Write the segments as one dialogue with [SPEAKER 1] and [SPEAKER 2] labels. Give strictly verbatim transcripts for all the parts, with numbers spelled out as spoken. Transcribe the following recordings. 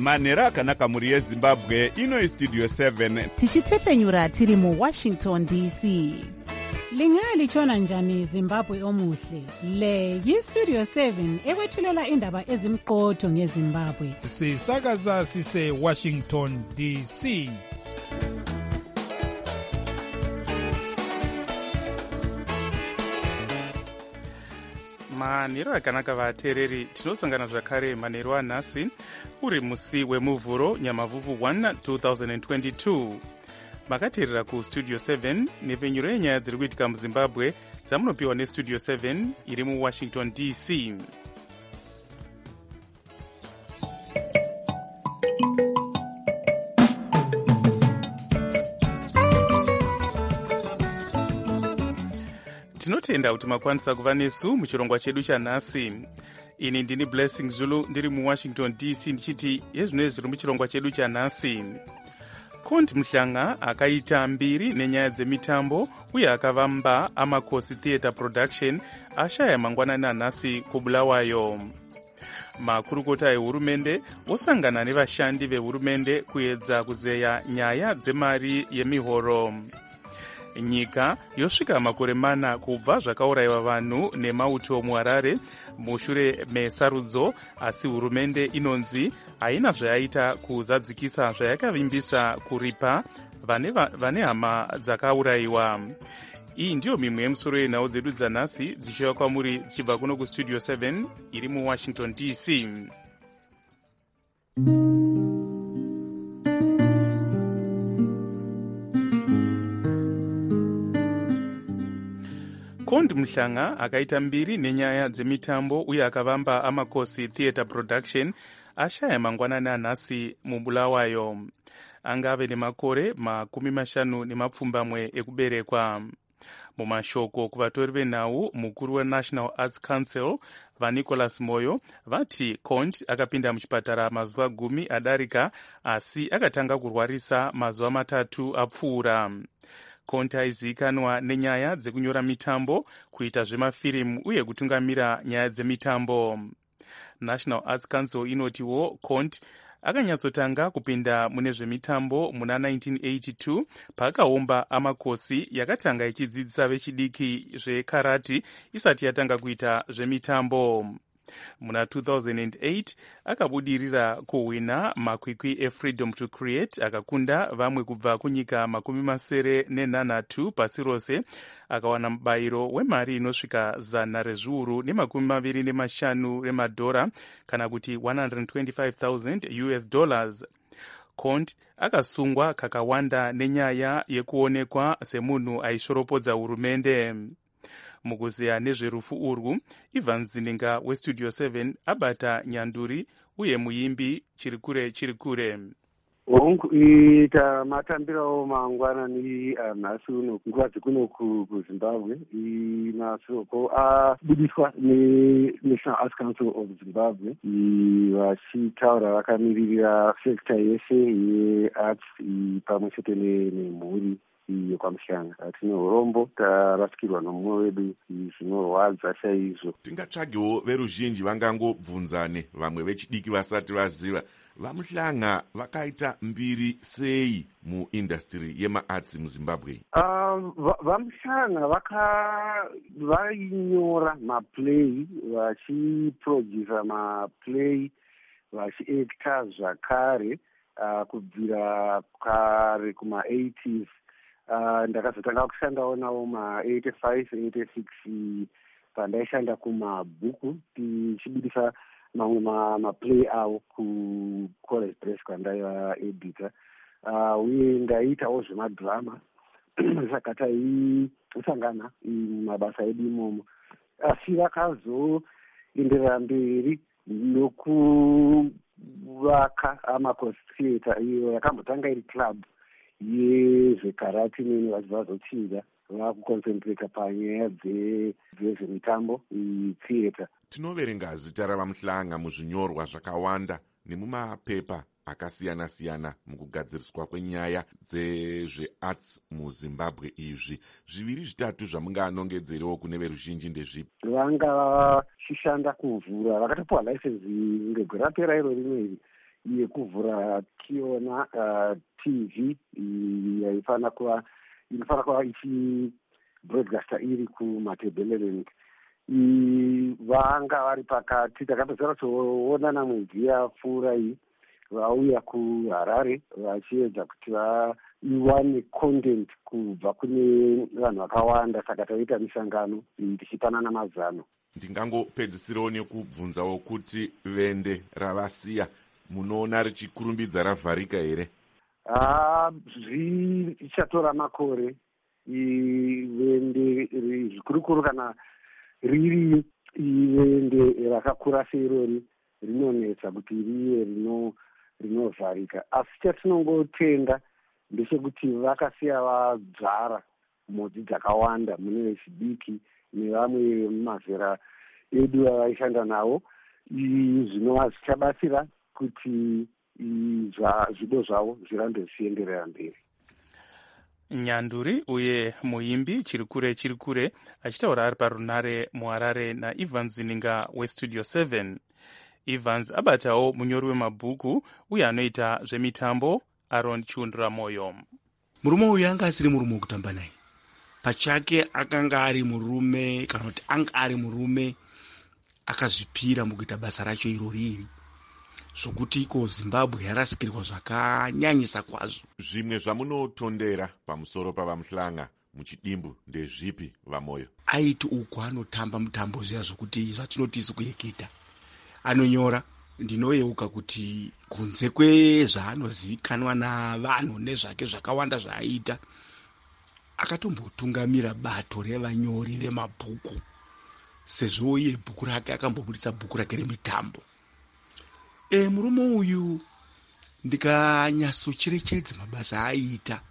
[SPEAKER 1] manhero akanaka mhuri yezimbabwe. Ino istudio seven
[SPEAKER 2] tichitefenyura tiri muwashington D C. Lingalitshona njani Zimbabwe omuhle? Le yistudio seven ekwethulela indaba ezimqotho ngeZimbabwe.
[SPEAKER 3] Sisakaza sise Washington D C.
[SPEAKER 4] manhero akanaka vateereri, tinosangana zvakare manhero anhasi uri musi wemuvhuro nyamavhuvhu one twenty twenty-two. makateerera kustudio seven nepfenyuro yenyaya dziri kuitika muzimbabwe dzamunopiwa nestudio seven iri muwashington D C. tinotenda kuti makwanisa kuva nesu muchirongwa chedu chanhasi. ini ndini Blessing Zulu ndiri muwashington D C ndichiti yezvinoi zviri muchirongwa chedu chanhasi. Condi Mhlanga akaita mbiri nenyaya dzemitambo uye akavamba Amakosi Theatre Production ashaya mangwanani anhasi kuBulawayo. makurukota ehurumende osangana nevashandi vehurumende kuedza kuzeya nyaya dzemari yemihoro. nyika yosvika makore mana kubva zvakaurayiwa vanhu nemauto muHarare mushure mesarudzo, asi hurumende inonzi haina zvayaita kuzadzikisa zvayakavimbisa kuripa vane, vane hama dzakaurayiwa. iyi ndiyo mimwe yemusoro yenhau dzedu dzanhasi dzichiva kwamuri dzichibva kuno kustudio seven iri muwashington D C. Condi Mhlanga akaita mbiri nenyaya dzemitambo uye akavamba Amakosi Theatre Production ashaya mangwanani anhasi muBulawayo. angave nemakore makumi mashanu nemapfumbamwe ekuberekwa. mumashoko kuvatori venhau, mukuru weNational Arts Council vaNicholas Moyo vati Condi akapinda muchipatara mazuva gumi adarika, asi akatanga kurwarisa mazuva matatu apfuura. Condi aizivikanwa nenyaya dzekunyora mitambo, kuita zvemafirimu uye kutungamira nyaya dzemitambo. National Arts Council inotiwo Condi akanyatsotanga kupinda mune zvemitambo muna nineteen eighty-two paakaumba Amakosi yakatanga ichidzidzisa vechidiki zvekarati isati yatanga kuita zvemitambo. muna two thousand eight akabudirira kuhwina makwikwi eFreedom to Create, akakunda vamwe kubva kunyika makumi masere nenhanhatu pasi rose, akawana mubayiro wemari inosvika zana rezviuru nemakumi maviri nemashanu remadhora kana kuti one hundred twenty-five thousand U S dollars. Condi akasungwa kakawanda nenyaya yekuonekwa semunhu aishoropodza hurumende. mukuzeya nezverufu urwu, Ivan Zininga westudio seven abata nyanduri uye muimbi chirikure chirikure.
[SPEAKER 5] ita matambirawo mangwanani anhasi uno nguva dzekuno kuZimbabwe inasoko abudiswa neNational Arts Council of Zimbabwe vachitaura vakamiririra sekta yese yearts pamwe chete nemhuri yekwamhlanga. tine urombo tarasikirwa nomumwe wedu, zvinorwadza chaizvo.
[SPEAKER 6] tingatsvagewo veruzhinji vangangobvunzane, vamwe vechidiki vasati vaziva vaMhlanga vakaita mbiri sei muindastry yemaarts muZimbabwe.
[SPEAKER 5] uh, vaMhlanga vaka vainyora maplay, vachiprodusa maplay, vachiacta zvakare uh, kubvira kare kuma eighties. Uh, ndakazotanga kushandawo nawo ma eighty-five eighty-six pandaishanda kumabhuku tichibudisa mamwe maplay avo kuCollege Press kwandaiva editor. uh, uye ndaiitawo zvemadhirama saka taisangana mabasa edu imomo, asi vakazoenderera mberi nokuvaka Amakosi Theatre iyo yakambotanga iri club yezvekarati nene vachibva vazochinja vakuconcentrata panyaya dzezvemitambo theatre.
[SPEAKER 6] tinoverenga zita ravaMhlanga muzvinyorwa zvakawanda nemumapepa akasiyana-siyana mukugadziriswa kwenyaya dzezvearts muZimbabwe. izvi zviviri zvitatu zvamunganongedzerewo kune veruzhinji ndezvipi?
[SPEAKER 5] vanga vachishanda kuvhura, vakatopiwa license ngegore rapera iro rimwe iri yekuvhura tiona uh, T V yaifana kuva inofana kuva ichibroadcasta iri kumatebeleland. Vanga vari pakati takapedzera kutoonana mwedzi yapfuura iyi vauya kuHarare vachiedza kuti vaiwane content kubva kune vanhu vakawanda, saka taita misangano tichipanana mazano.
[SPEAKER 6] Ndingangopedzisirawo nekubvunzawo kuti vende ravasiya munoona richikurumbidza ravharika here?
[SPEAKER 5] Ah, zvichatora makore vende zvikurukuru kana riri vende rakakura seirori rinonetsa kuti riye rino rinovharika. Asi chatinongotenda ndechekuti vakasiya vadzvara modzi dzakawanda mune vechidiki nevamwe mumazera edu avaishanda navo, zvinova zvichabatsira kuti zvido zvavo zvirambe zvichienderera mberi.
[SPEAKER 4] Nyanduri uye muimbi Chirikure Chirikure achitaura ari parunare muHarare naEvans Zininga westudio seven. Evans abatawo munyori wemabhuku uye anoita zvemitambo Aaron Chundra Moyo.
[SPEAKER 7] Murume uyu anga asiri murume wekutamba naye. Pachake akanga ari murume kana kuti anga ari murume akazvipira mukuita basa racho irori iri. Zvokuti iko Zimbabwe yarasikirwa zvakanyanyisa kwazvo.
[SPEAKER 6] Zvimwe zvamunotondera pamusoro pavamuhlanga muchidimbu ndezvipi vaMoyo?
[SPEAKER 7] Aiti uko anotamba mutambo zviya zvokuti zvatinotisi kuyeketa. Anonyora, ndinoyeuka kuti kunze kwezvaanozikanwa navanhu nezvake zvakawanda zvaaita, akatombotungamira bato revanyori vemabhuku, sezvo iye bhuku rake akambobudisa bhuku rake remitambo. E, murume uyu ndikanyatsocherechedza mabasa aiita,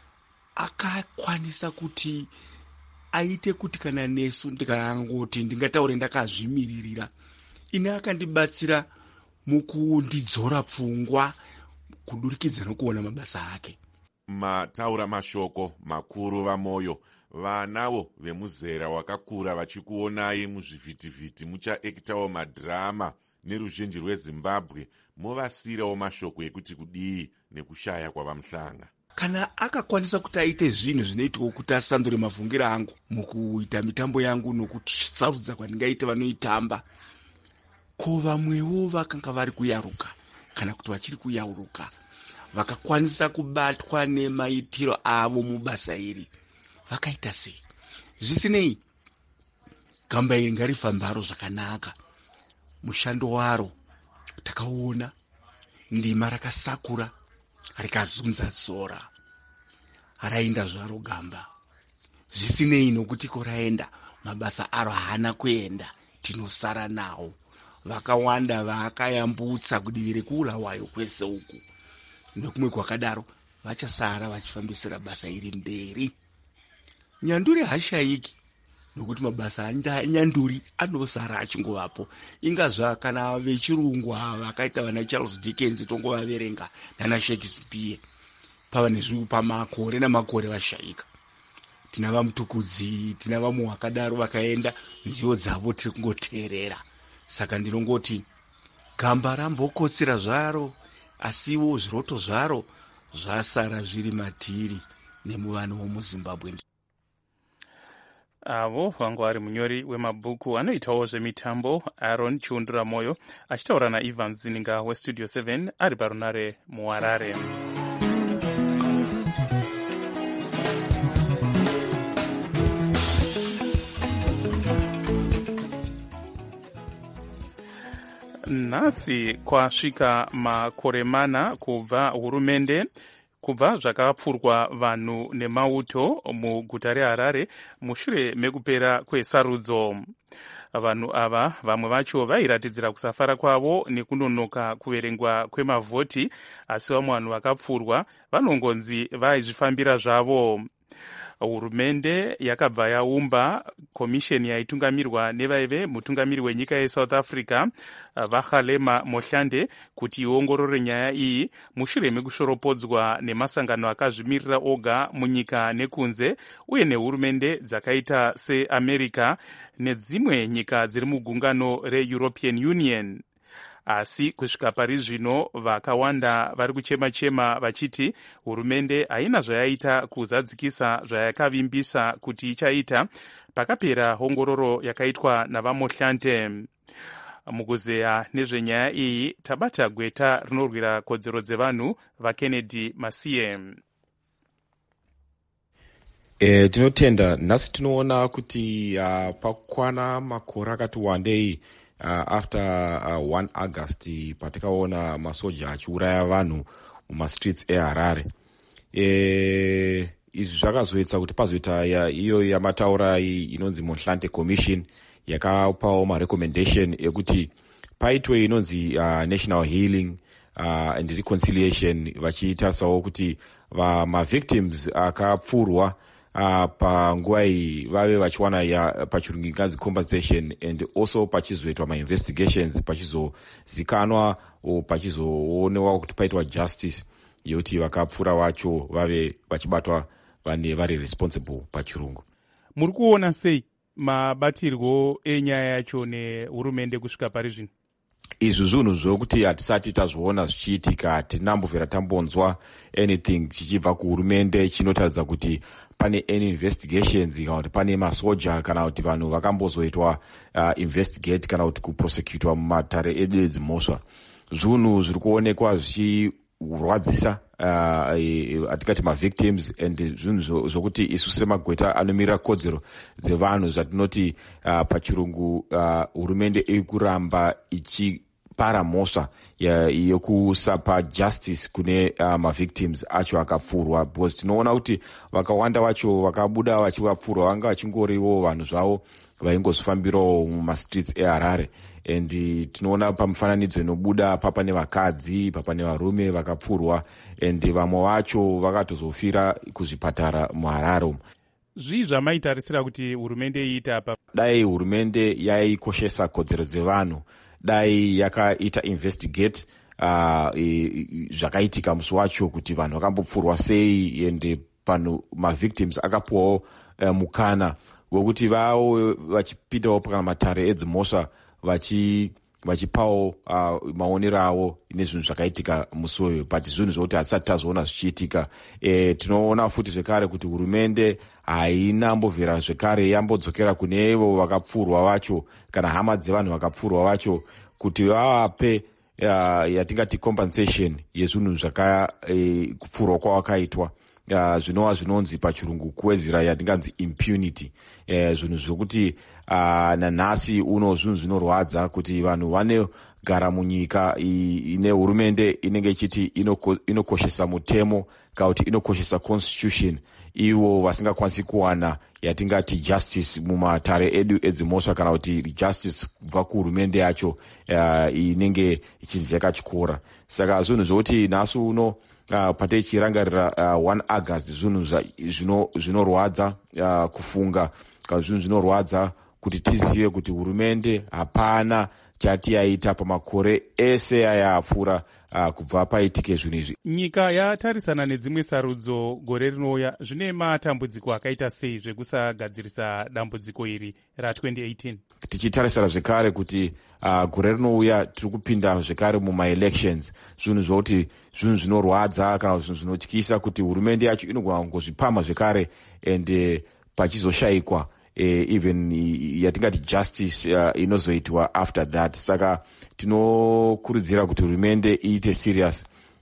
[SPEAKER 7] akakwanisa kuti aite kuti kana nesu ndikangoti ndingataure ndakazvimiririra, ine akandibatsira mukundidzora pfungwa kudurikidza nokuona mabasa ake.
[SPEAKER 6] Mataura mashoko makuru vaMoyo, vanavo vemuzera wakakura vachikuonai muzvivhitivhiti muchaekitawo madhirama neruzhinji rweZimbabwe, movasirawo mashoko ekuti kudii nekushaya kwavamuhlanga.
[SPEAKER 7] Kana akakwanisa kuti aite zvinhu zvinoitwa kuti asandure mavhungiro angu mukuita mitambo yangu nokuti sarudza kwandingaite vanoitamba, ko vamwewo vakanga vari kuyaruka kana kuti vachiri kuyauruka vakakwanisa kubatwa nemaitiro avo mubasa iri vakaita sei? Zvisinei, gamba iri ngarifambaro zvakanaka. Mushando waro takaona ndima rakasakura rikazunza zora, raenda zvaro gamba. Zvisinei nokuti koraenda mabasa aro haana kuenda, tinosara nawo. Vakawanda vakayambutsa kudivi rekuulawayo kwese uku nekumwe kwakadaro, vachasara vachifambisira basa iri mberi. Nyanduri hashayiki nokuti mabasa anyanduri anosara achingovapo. Ingazva kana vechirungu vakaita vana Charles Dickens tongovaverenga nana Shakespeare pava nezviu pamakore namakore vashayika. Tina vamutukudzi, tina vamwe vakadaro vakaenda, nziyo dzavo tiri kungoteerera. Saka ndinongoti gamba rambokotsera zvaro, asiwo zviroto zvaro zvasara zviri matiri nemuvanhu womuZimbabwe.
[SPEAKER 4] Avo vangu vari munyori wemabhuku anoitawo zvemitambo Aaron Chundra Moyo achitaura naEvans Zininga westudio seven ari parunare muHarare. Nhasi kwasvika makore mana kubva hurumende kubva zvakapfurwa vanhu nemauto muguta reHarare mushure mekupera kwesarudzo. Vanhu ava vamwe vacho vairatidzira kusafara kwavo nekunonoka kuverengwa kwemavhoti, asi vamwe vanhu vakapfurwa vanongonzi vaizvifambira zvavo. Hurumende yakabva yaumba komisheni yaitungamirwa nevaive mutungamiri wenyika yeSouth Africa Vakhalema Mohlande kuti iongorore nyaya iyi mushure mekushoropodzwa nemasangano akazvimirira oga munyika nekunze uye nehurumende dzakaita seAmerica nedzimwe nyika dziri mugungano reEuropean Union. asi kusvika pari zvino vakawanda vari kuchema-chema vachiti hurumende haina zvayaita kuzadzikisa zvayakavimbisa kuti ichaita pakapera ongororo yakaitwa navamohlante. Mukuzeya nezvenyaya iyi tabata gweta rinorwira kodzero dzevanhu vaKennedy Masiye.
[SPEAKER 8] E, tinotenda nhasi tinoona kuti uh, pakwana makore akati wandei uh, after uh, one August patakaona masoja achiuraya vanhu mumastreets eHarare. E, izvi zvakazoita kuti pazoita iyo yamataura inonzi Mohlante Commission yakapawo marecommendation ekuti paitwe inonzi uh, National Healing uh, and Reconciliation vachitarisawo kuti mavictims akapfurwa uh, panguva iyi vave vachiwana ya pachirungu inganzi compensation and also pachizoitwa mainvestigations pachizozikanwa o pachizoonewa kuti paitwa justice yekuti vakapfura vacho vave vachibatwa vane vari responsible pachirungu.
[SPEAKER 4] Muri kuona sei mabatirwo enyaya yacho nehurumende kusvika pari zvino?
[SPEAKER 8] Izvi zvinhu zvokuti hatisati tazviona zvichiitika, hatinambovhera tambonzwa anything chichibva kuhurumende chinotaridza kuti pane any investigations kana kuti pane masoja kana kuti vanhu vakambozoitwa uh, investigate kana kuti kuprosecutwa mumatare edu edzimhosva. Zvinhu zviri kuonekwa zvichirwadzisa uh, atikati mavictims and zvinhu zvokuti isu semagweta anomirira kodzero dzevanhu zvatinoti uh, pachirungu hurumende uh, iri kuramba ichipara mhosva yokusapa justice kune uh, mavictims acho akapfurwa, because tinoona kuti vakawanda vacho vakabuda vachivapfurwa vanga vachingoriwo vanhu zvavo vaingozvifambirawo mumastreets eHarare. And uh, tinoona pamufananidzo inobuda papa nevakadzi papa nevarume vakapfurwa and vamwe vacho vakatozofira kuzvipatara muHarare.
[SPEAKER 4] Zvii zvamaitarisira kuti hurumende iita apa?
[SPEAKER 8] Dai hurumende yaikoshesa kodzero dzevanhu, dai yakaita investigate uh, e, zvakaitika musi wacho kuti vanhu vakambopfurwa sei and panhu mavictims akapuwawo uh, mukana wekuti vavo vachipindawo pakana matare edzimhosva vachi vachipawo uh, maonero avo nezvinhu zvakaitika musi uyu, but zvinhu zvokuti hatisati tazoona zvichiitika. E, tinoona futi zvekare kuti hurumende hainambovhera zvekare yambodzokera kune ivo vakapfurwa vacho kana hama dzevanhu vakapfurwa vacho kuti vavape uh, yatingati compensation yezvinhu zvakapfurwa e, kwavakaitwa. Uh, zvinova zvinonzi pachirungu kuwedzera yatinganzi impunity. Uh, zvinhu zvokuti uh, nanhasi uno zvinhu zvinorwadza kuti vanhu vanogara munyika ine hurumende inenge ichiti inoko, inokoshesa mutemo kana kuti inokoshesa constitution, ivo vasingakwanisi kuwana yatingati justice mumatare edu edzimhosva kana kuti justice kubva kuhurumende yacho uh, inenge ichinzi yakachikora. Saka zvinhu zvokuti nhasi uno Uh, pateichirangarira uh, one August zvinhu zvinorwadza uh, kufunga kana zvinhu zvinorwadza kuti tizive kuti hurumende hapana chati yaita pamakore ese aya apfuura uh, kubva paitike zvinhu izvi.
[SPEAKER 4] Nyika yatarisana nedzimwe sarudzo gore rinouya, zvine matambudziko akaita sei zvekusagadzirisa dambudziko iri ra twenty eighteen?
[SPEAKER 8] Tichitarisira zvekare kuti uh, gore rinouya tiri kupinda zvekare mumaelections, zvinhu zvokuti zvinhu zvinorwadza kana zvinhu zvinotyisa kuti hurumende yacho inogona kungozvipama zvekare and uh, pachizoshayikwa uh, even uh, yatingati justice uh, inozoitwa after that. Saka tinokurudzira kuti hurumende iite serious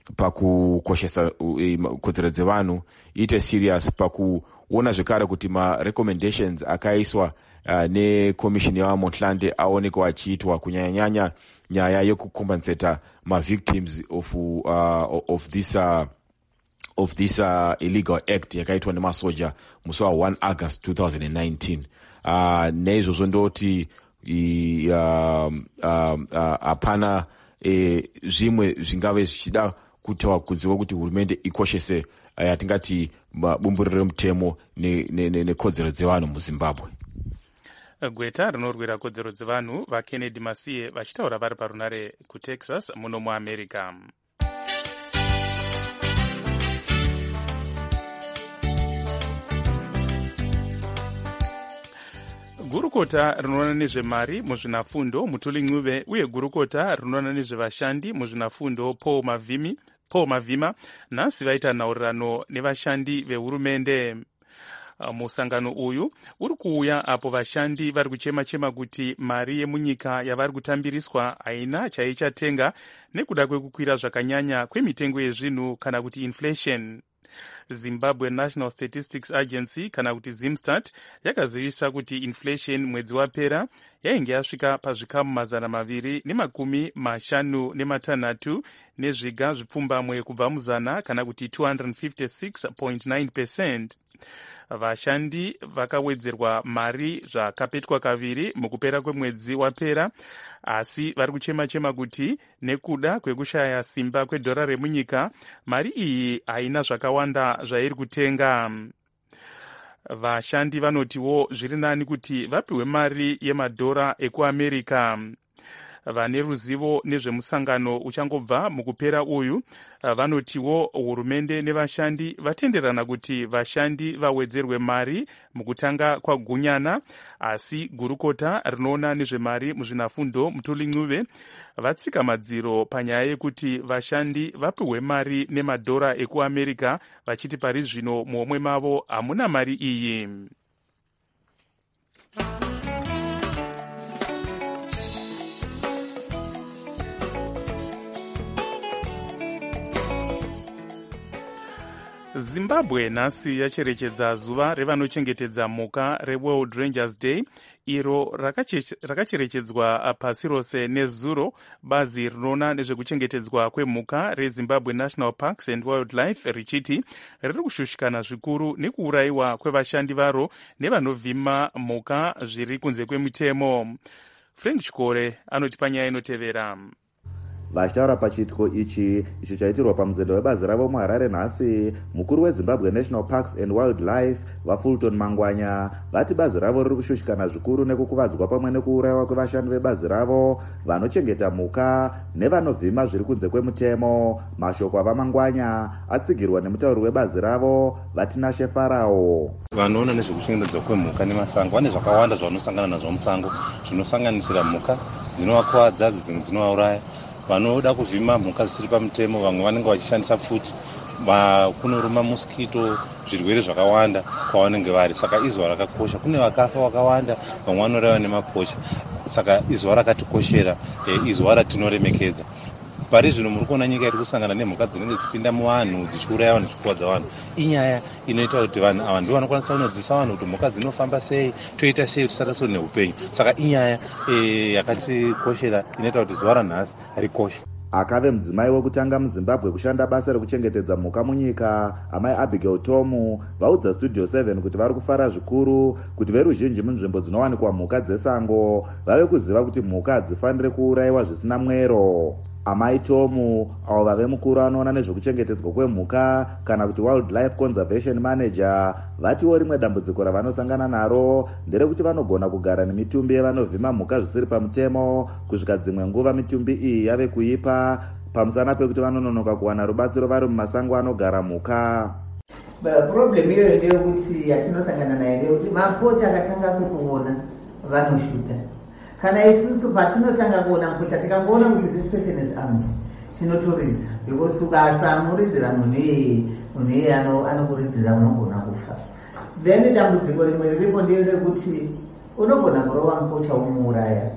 [SPEAKER 8] pakukoshesa uh, kodzero dzevanhu, iite serious pakuona zvekare kuti marecommendations akaiswa uh, nekomishini yavamohlande aonekwa achiitwa, kunyanyanyanya nyaya yekukompensata mavictims of uh, of this uh, of this uh, illegal act yakaitwa nemasoja musi wa one August twenty nineteen. Uh, neizvozvo ndoti hapana uh, uh, uh, e, zvimwe zvingave zvichida kutaura kunziwa kuti hurumende ikoshese uh, yatingati bumburiro remutemo nekodzero ne, ne, dzevanhu muZimbabwe.
[SPEAKER 4] Gweta rinorwira kodzero dzevanhu vaKennedy Masiye vachitaura vari parunare kuTexas muno muAmerica. gurukota rinoona nezvemari muzvinafundo Mutuli Ncube uye gurukota rinoona nezvevashandi muzvinafundo Paul Mavimi Paul Mavima nhasi vaita nhaurirano nevashandi vehurumende. Musangano uyu uri kuuya apo vashandi vari kuchema-chema kuti mari yemunyika yavari kutambiriswa haina chaichatenga nekuda kwekukwira zvakanyanya kwemitengo yezvinhu kana kuti inflation. Zimbabwe National Statistics Agency kana kuti Zimstat yakazivisa kuti inflation mwedzi wapera yainge yasvika pazvikamu mazana maviri nemakumi mashanu nematanhatu nezviga zvipfumbamwe kubva muzana kana kuti two hundred fifty-six point nine percent. Vashandi vakawedzerwa mari zvakapetwa kaviri mukupera kwemwedzi wapera, asi vari kuchema-chema kuti nekuda kwekushaya simba kwedhora remunyika mari iyi haina zvakawanda zvairi kutenga. Vashandi vanotiwo zviri nani kuti vapiwe mari yemadhora ekuAmerica. Vane ruzivo nezvemusangano uchangobva mukupera uyu vanotiwo hurumende nevashandi vatenderana kuti vashandi vawedzerwe mari mukutanga kwagunyana, asi gurukota rinoona nezvemari muzvinafundo Mutuli Ncube vatsika madziro panyaya yekuti vashandi vapiwe mari nemadhora ekuAmerica, vachiti pari zvino muhomwe mavo hamuna mari iyi. Zimbabwe nhasi yacherechedza zuva revanochengetedza mhuka reWorld Rangers Day, iro rakacherechedzwa pasi rose nezuro bazi rinoona nezvekuchengetedzwa kwemhuka reZimbabwe National Parks and Wildlife richiti riri kushushikana zvikuru nekuurayiwa kwevashandi varo nevanovhima mhuka zviri kunze kwemutemo. Frank Chikore anoti panyaya inotevera.
[SPEAKER 9] Vachitaura pachiitiko ichi icho chaitirwa pamuzendo webazi ravo muHarare nhasi, mukuru weZimbabwe National Parks and Wildlife vaFulton Mangwanya vati bazi ravo riri kushushikana zvikuru nekukuvadzwa pamwe nekuurayiwa kwevashandi vebazi ravo vanochengeta mhuka nevanovhima zviri kunze kwemutemo. Mashoko avaMangwanya atsigirwa nemutauri webazi ravo Vatinashe Farao.
[SPEAKER 10] Vanoona nezvekuchengetedzwa kwemhuka nemasango vane zvakawanda zvavanosangana nazvo musango, zvinosanganisira mhuka dzinovakuwadza, dzimwe dzinovauraya. Vanoda kuvhima mhuka zvisiri pamutemo, vamwe vanenge vachishandisa futi, kunoruma mosquito, zvirwere zvakawanda kwavanenge vari. Saka izuva rakakosha. Kune vakafa vakawanda, vamwe vanoraiwa nemaposha. Saka izuva rakatikoshera, izuva ratinoremekedza. Pari zvino muri kuona nyika iri kusangana nemhuka dzinenge dzichipinda muvanhu dzichiuraya vanhu zvikuvadza vanhu. Inyaya inoita kuti vanhu ava ndivo vanokwanisa kunodzidzisa vanhu kuti mhuka dzinofamba sei, toita sei kuti tisaraswe neupenyu. Saka inyaya e, yakatikoshera inoita kuti zuva ranhasi rikoshe.
[SPEAKER 9] Akave mudzimai wekutanga muZimbabwe kushanda basa rekuchengetedza mhuka munyika, amai Abigail Tomu vaudza Studio seven kuti vari kufara zvikuru kuti veruzhinji munzvimbo dzinowanikwa mhuka dzesango vave kuziva kuti mhuka hadzifaniri kuurayiwa zvisina mwero. Amai Tomu avo vave mukuru anoona nezvekuchengetedzwa kwemhuka kana kuti Wildlife Conservation Manager vatiwo rimwe dambudziko ravanosangana naro nderekuti vanogona kugara nemitumbi yevanovhima mhuka zvisiri pamutemo kusvika dzimwe nguva mitumbi iyi yave kuipa pamusana pekuti vanononoka kuwana rubatsiro vari mumasango anogara mhuka.
[SPEAKER 11] Problem iyoyo ndeyekuti yatinosangana nayo ndeyekuti mapocha akatanga kukuona vanoshuta. Kana isusu patinotanga kuona mpocha tikangoona kuti this person is armed tinotoridza, because ukasamuridzira munhu munhu anokuridzira unogona kufa. Then dambudziko rimwe riripo nderekuti unogona kurova mpocha umuuraya.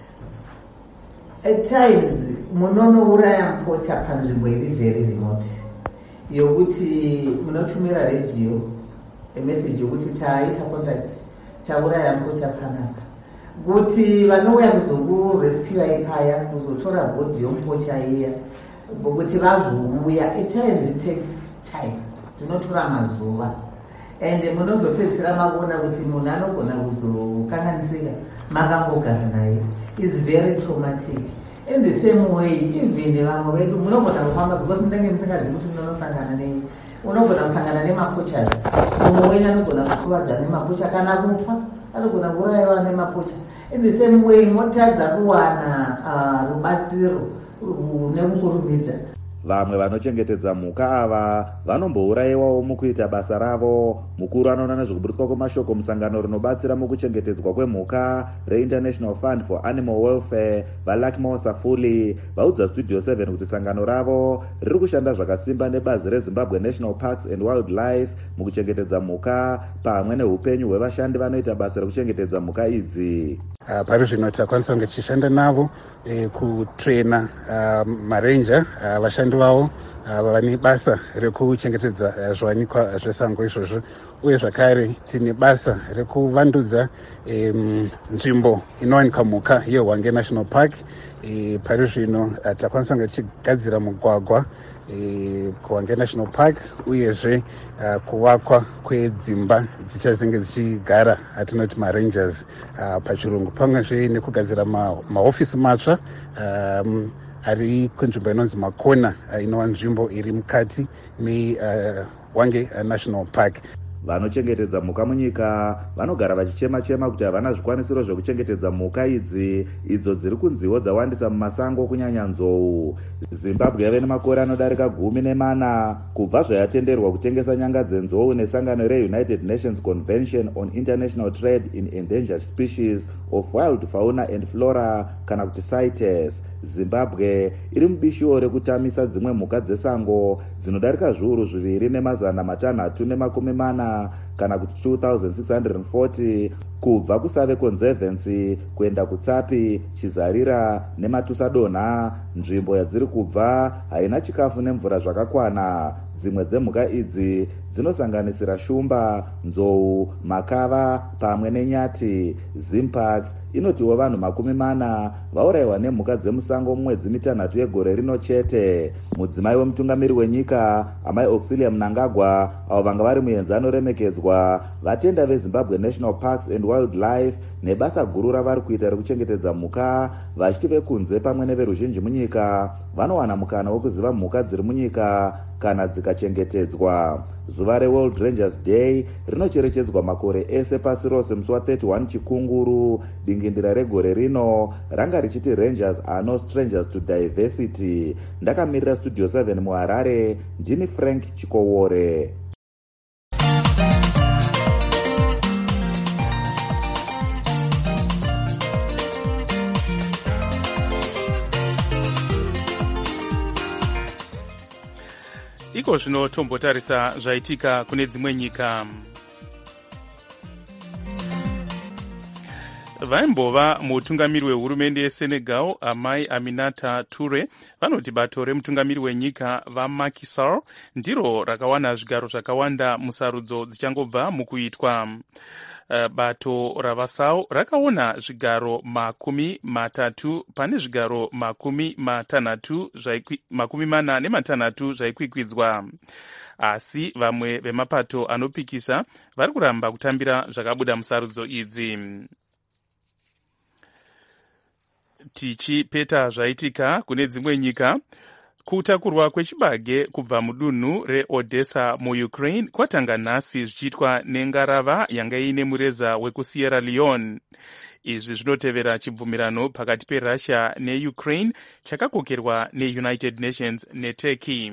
[SPEAKER 11] At times munonouraya mpocha panzvimbo iri very remote yokuti munotumira radio emessage yokuti taita contact tauraya mpocha panapa, kuti vanouya kuzokurescue ipaya kuzotora bhodhi yompocha iya kuti vazouya. At times it takes time, zvinotora mazuva, and munozopedzisira makuona kuti munhu anogona kuzokanganisira makambogara naye. Is very traumatic. In the same way, even vamwe vedu munogona kufamba because munenge musingazivi kuti munonosangana nei, unogona kusangana nemapochas, mumwe wenyu anogona kukuvadza nemapocha kana kufa, anogona kuurayiwa nemapocha. In the same way, motadza kuwana rubatsiro nekukurumidza.
[SPEAKER 9] vamwe vanochengetedza mhuka ava vanombourayiwawo mukuita basa ravo. Mukuru anoona nezvekuburiswa kwemashoko musangano rinobatsira mukuchengetedzwa kwemhuka reInternational Fund for Animal Welfare vaLakmo Safuli vaudza Studio seven kuti sangano ravo riri kushanda zvakasimba nebazi reZimbabwe National Parks and Wildlife mukuchengetedza mhuka pamwe neupenyu hwevashandi vanoita basa rekuchengetedza mhuka idzi.
[SPEAKER 12] Uh, pari zvino takwanisa kunge tichishanda navo eh, kutraina uh, marenja uh, vashandi vavo uh, vane basa rekuchengetedza uh, zviwanikwa zvesango izvozvo, uye zvakare tine basa rekuvandudza um, nzvimbo inowanikwa mhuka yeHwange National Park. E, pari zvino uh, takwanisa kunge tichigadzira mugwagwa e, kuHwange National Park, uyezve uh, kuvakwa kwedzimba dzichazenge dzichigara atinoti marangers uh, pachirungu, pamwezve nekugadzira mahofisi ma matsva um, ari kunzvimbo inonzi Makona uh, inova nzvimbo iri mukati meHwange uh, National Park.
[SPEAKER 9] Vanochengetedza mhuka munyika vanogara vachichema-chema kuti havana zvikwanisiro zvekuchengetedza mhuka idzi idzo dziri kunziwo dzawandisa mumasango kunyanya nzou. Zimbabwe yave nemakore anodarika gumi nemana kubva zvayatenderwa kutengesa nyanga dzenzou nesangano reUnited Nations Convention on International Trade in Endangered Species of Wild Fauna and Flora kana kuti CITES. Zimbabwe iri mubishiwo rekutamisa dzimwe mhuka dzesango dzinodarika zviuru zviviri nemazana matanhatu nemakumi mana kana kuti two thousand six hundred forty kubva kusave conservancy kuenda kutsapi, chizarira nematusadonha. Nzvimbo yadziri kubva haina chikafu nemvura zvakakwana. Dzimwe dzemhuka idzi dzinosanganisira shumba, nzou, makava pamwe nenyati. Zimpax inotiwo vanhu makumi mana vaurayiwa nemhuka dzemusango mumwedzi mitanhatu yegore rino chete. Mudzimai wemutungamiri wenyika Amai Auxilia Mnangagwa, avo vanga vari muenzano remekedzwa, vatenda veZimbabwe National Parks and Wildlife nebasa guru ravari kuita rekuchengetedza mhuka, vachiti vekunze pamwe neveruzhinji munyika vanowana mukana wekuziva mhuka dziri munyika kana dzikachengetedzwa. Zuva reWorld Rangers Day rinocherechedzwa makore ese pasi rose musi wa31 Chikunguru. Dingindira regore rino ranga richiti Rangers are no strangers to diversity. Ndakamirira Studio seven muHarare, ndini Frank Chikowore.
[SPEAKER 4] Iko zvino tombotarisa zvaitika kune dzimwe nyika. Vaimbova mutungamiri wehurumende yeSenegal Amai Aminata Toure vanoti bato remutungamiri wenyika vaMacky Sall ndiro rakawana zvigaro zvakawanda musarudzo dzichangobva mukuitwa. Uh, bato ravasau rakaona zvigaro makumi matatu pane zvigaro makumi matanhatu makumi mana nematanhatu zvaikwikwidzwa, asi vamwe vemapato anopikisa vari kuramba kutambira zvakabuda musarudzo idzi. Tichipeta zvaitika kune dzimwe nyika, kutakurwa kwechibage kubva mudunhu reOdessa muUkraine kwatanga nhasi zvichiitwa nengarava yanga ine mureza wekuSierra Leone. Izvi zvinotevera chibvumirano pakati peRussia neUkraine chakakokerwa neUnited Nations neTurkey.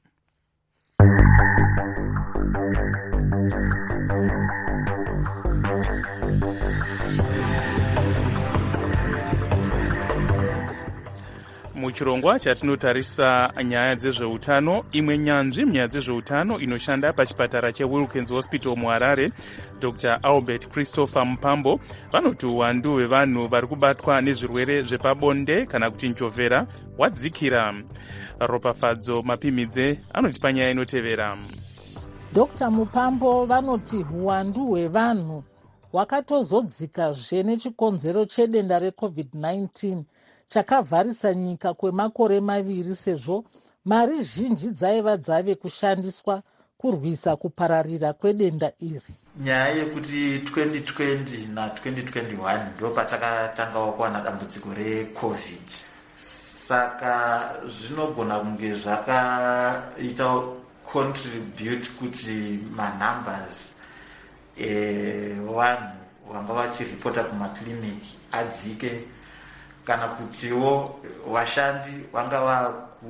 [SPEAKER 4] Muchirongwa chatinotarisa nyaya dzezveutano, imwe nyanzvi munyaya dzezveutano inoshanda pachipatara cheWilkins Hospital muHarare, Doctor Albert Christopher Mupambo, vanoti uwandu hwevanhu vari kubatwa nezvirwere zvepabonde kana kuti njovera wadzikira. Ropafadzo Mapimidze anoti panyaya inotevera.
[SPEAKER 13] Doctor Mupambo vanoti uwandu hwevanhu hwakatozodzikazve nechikonzero chedenda reCovid nineteen chakavharisa nyika kwemakore maviri, sezvo mari zhinji dzaiva dzave kushandiswa kurwisa kupararira kwedenda iri.
[SPEAKER 14] Nyaya yekuti twenty twenty na twenty twenty-one ndo patakatangawo kuwana dambudziko reCovid, saka zvinogona kunge zvakaita contribute kuti manumbers evanhu vanga vachiripota kumakliniki adzike kana kutiwo vashandi vangava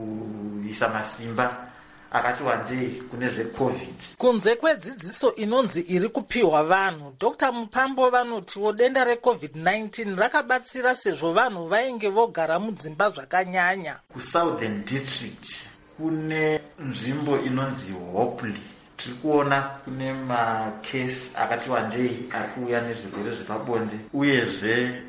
[SPEAKER 14] kuisa masimba akati wandei kune zvecovid.
[SPEAKER 13] Kunze kwedzidziso inonzi iri kupiwa vanhu, Dr Mupambo vanotiwo denda recovid nineteen rakabatsira sezvo vanhu vainge vogara mudzimba zvakanyanya.
[SPEAKER 14] Kusouthern district kune nzvimbo inonzi Hopley. Tiri kuona kune makesi akati wandei ari kuuya nezvirwere zvepabonde, uyezve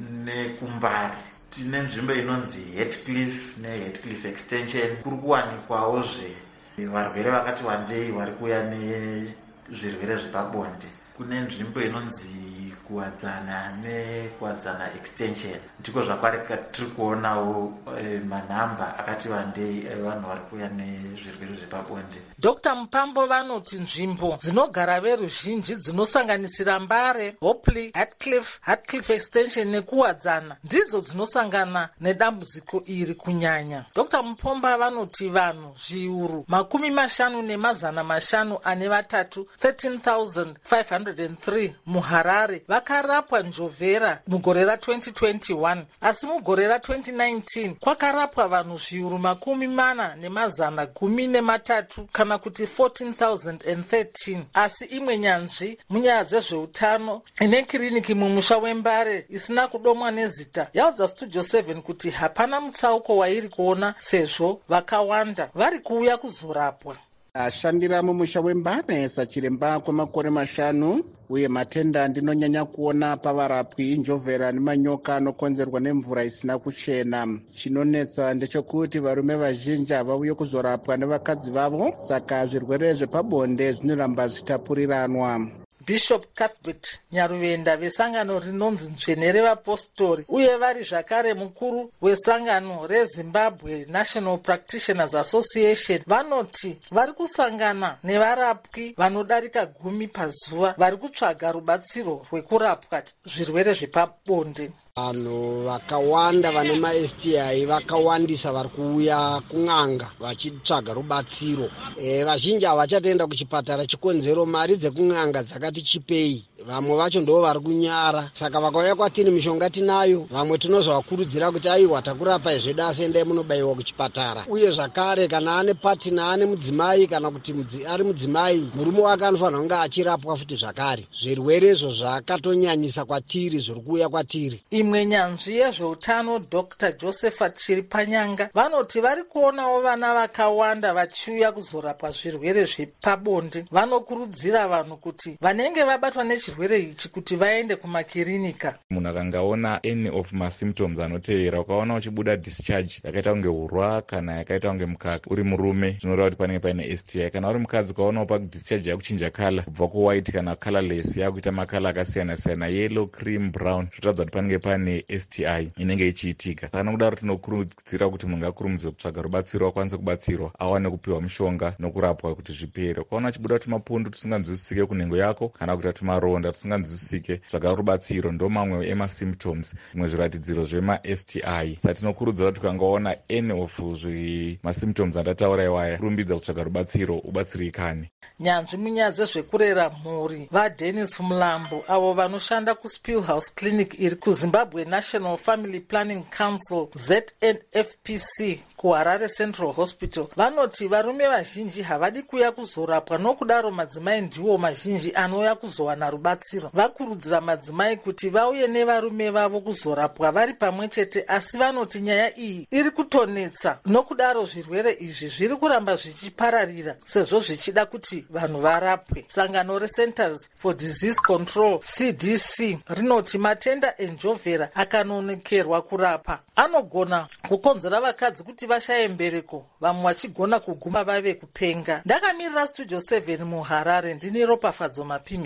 [SPEAKER 14] nekumbari tine nzvimbo inonzi Heathcliff neHeathcliff extension. Kuri kuwanikwawozve varwere vakati wandei vari kuuya nezvirwere zvepabonde. Kune nzvimbo inonzi kuwadzana nekuwadzana extension, ndiko zvakare tiri kuonawo e, manhamba akati wandei evanhu vari kuuya nezvirwere zvepabonde.
[SPEAKER 13] Dr Mupambo vanoti nzvimbo dzinogara veruzhinji dzinosanganisira Mbare, Hopley, Heathcliff, Heathcliff extension nekuwadzana ndidzo dzinosangana nedambudziko iri kunyanya. Dr Mupomba vanoti vanhu zviuru makumi mashanu nemazana mashanu ane vatatu thirteen thousand five hundred three muHarare vakarapwa njovera mugore ra twenty twenty-one, asi mugore ra twenty nineteen kwakarapwa vanhu zviuru makumi mana nemazana gumi nematatu kana kuti fourteen thousand thirteen. Asi imwe nyanzvi munyaya dzezveutano ine kiriniki mumusha wembare isina kudomwa nezita yaudza Studio seven kuti hapana mutsauko wairi kuona sezvo vakawanda vari kuuya kuzorapwa.
[SPEAKER 15] Ashandira mumusha wembare sachiremba kwemakore mashanu, uye matenda ndinonyanya kuona pavarapwi njovera nemanyoka anokonzerwa nemvura isina kuchena. Chinonetsa ndechekuti varume vazhinji havauye kuzorapwa nevakadzi vavo, saka zvirwere zvepabonde zvinoramba zvichitapuriranwa.
[SPEAKER 13] Bishop Cuthbert Nyaruvenda vesangano rinonzi Nzvenere vapostori uye vari zvakare mukuru wesangano reZimbabwe National Practitioners Association vanoti vari kusangana nevarapwi vanodarika gumi pazuva vari kutsvaga rubatsiro rwekurapwa zvirwere zvepabonde.
[SPEAKER 16] Vanhu vakawanda vane ma-S T I vakawandisa vari kuuya kun'anga vachitsvaga rubatsiro. E, vazhinji havachatenda kuchipatara chikonzero mari dzekun'anga dzakati chipei. Vamwe vacho ndo vari kunyara, saka vakauya kwatini mishonga tinayo, vamwe tinozovakurudzira kuti aiwa takurapa izveda asi endai munobayiwa kuchipatara. Uye zvakare kana ane patina ane mudzimai kana kuti mudzi, ari mudzimai murume wake anofanira kunge achirapwa futi zvakare. Zvirwere izvo zvakatonyanyisa kwatiri zviri kuuya kwatiri.
[SPEAKER 13] Imwe nyanzvi yezveutano Dr Josephat Chiripanyanga vanoti vari kuonawo vana vakawanda vachiuya kuzorapwa zvirwere zvepabonde. Vanokurudzira vanhu kuti vanenge vabatwa nechirwere ichi kuti vaende kumakirinika.
[SPEAKER 17] Munhu akangaona any of masymptoms anotevera, ukaona uchibuda discharge yakaita kunge urwa kana yakaita kunge mukaka uri murume, zvinoreva kuti panenge paine S T I. Kana uri mukadzi ukaonawo padischarge yakuchinja kala kubva kuwhite kana colorless yakuita makala akasiyana siyana, yellow, cream, brown, zvotaridza kuti panenge pane S T I inenge ichiitika. Saka nokudaro tinokurudzira kuti munhu ngakurumidze kutsvaga rubatsiro, akwanise kubatsirwa, awane kupiwa mushonga nokurapwa kuti zvipere. Ukaona uchibuda tumapundu tusinganzwisisike kunhengo yako kana kuita tumaronda tusinganzwisisike, tsvaga rubatsiro. Ndo mamwe emasymptoms, zvimwe zviratidziro zvema-S T I. Saka tinokurudzira kuti ukangaona any of masymptoms andataura iwaya, kurumbidza kutsvaga rubatsiro ubatsirikane.
[SPEAKER 13] Nyanzvi munyaya dzezvekurera mhuri vaDennis Mulambo avo vanoshanda kuSpillhouse Clinic iri kuZimbabwe National Family Planning Council Z N F P C kuHarare Central Hospital vanoti varume vazhinji havadi kuuya kuzorapwa, nokudaro madzimai ndiwo mazhinji anouya kuzowana rubatsiro. Vakurudzira madzimai kuti vauye nevarume vavo kuzorapwa vari pamwe chete, asi vanoti nyaya iyi iri kutonetsa, nokudaro zvirwere izvi zviri kuramba zvichipararira sezvo zvichida kuti vanhu varapwe. Sangano reCenters for Disease Control C D C rinoti matenda enjovhera akanonokerwa kurapa anogona kukonzera vakadzi kuti vashaye mbereko, vamwe vachigona kuguma vave kupenga. Ndakamirira Studio seven muHarare, ndini Ropafadzo Mapimi.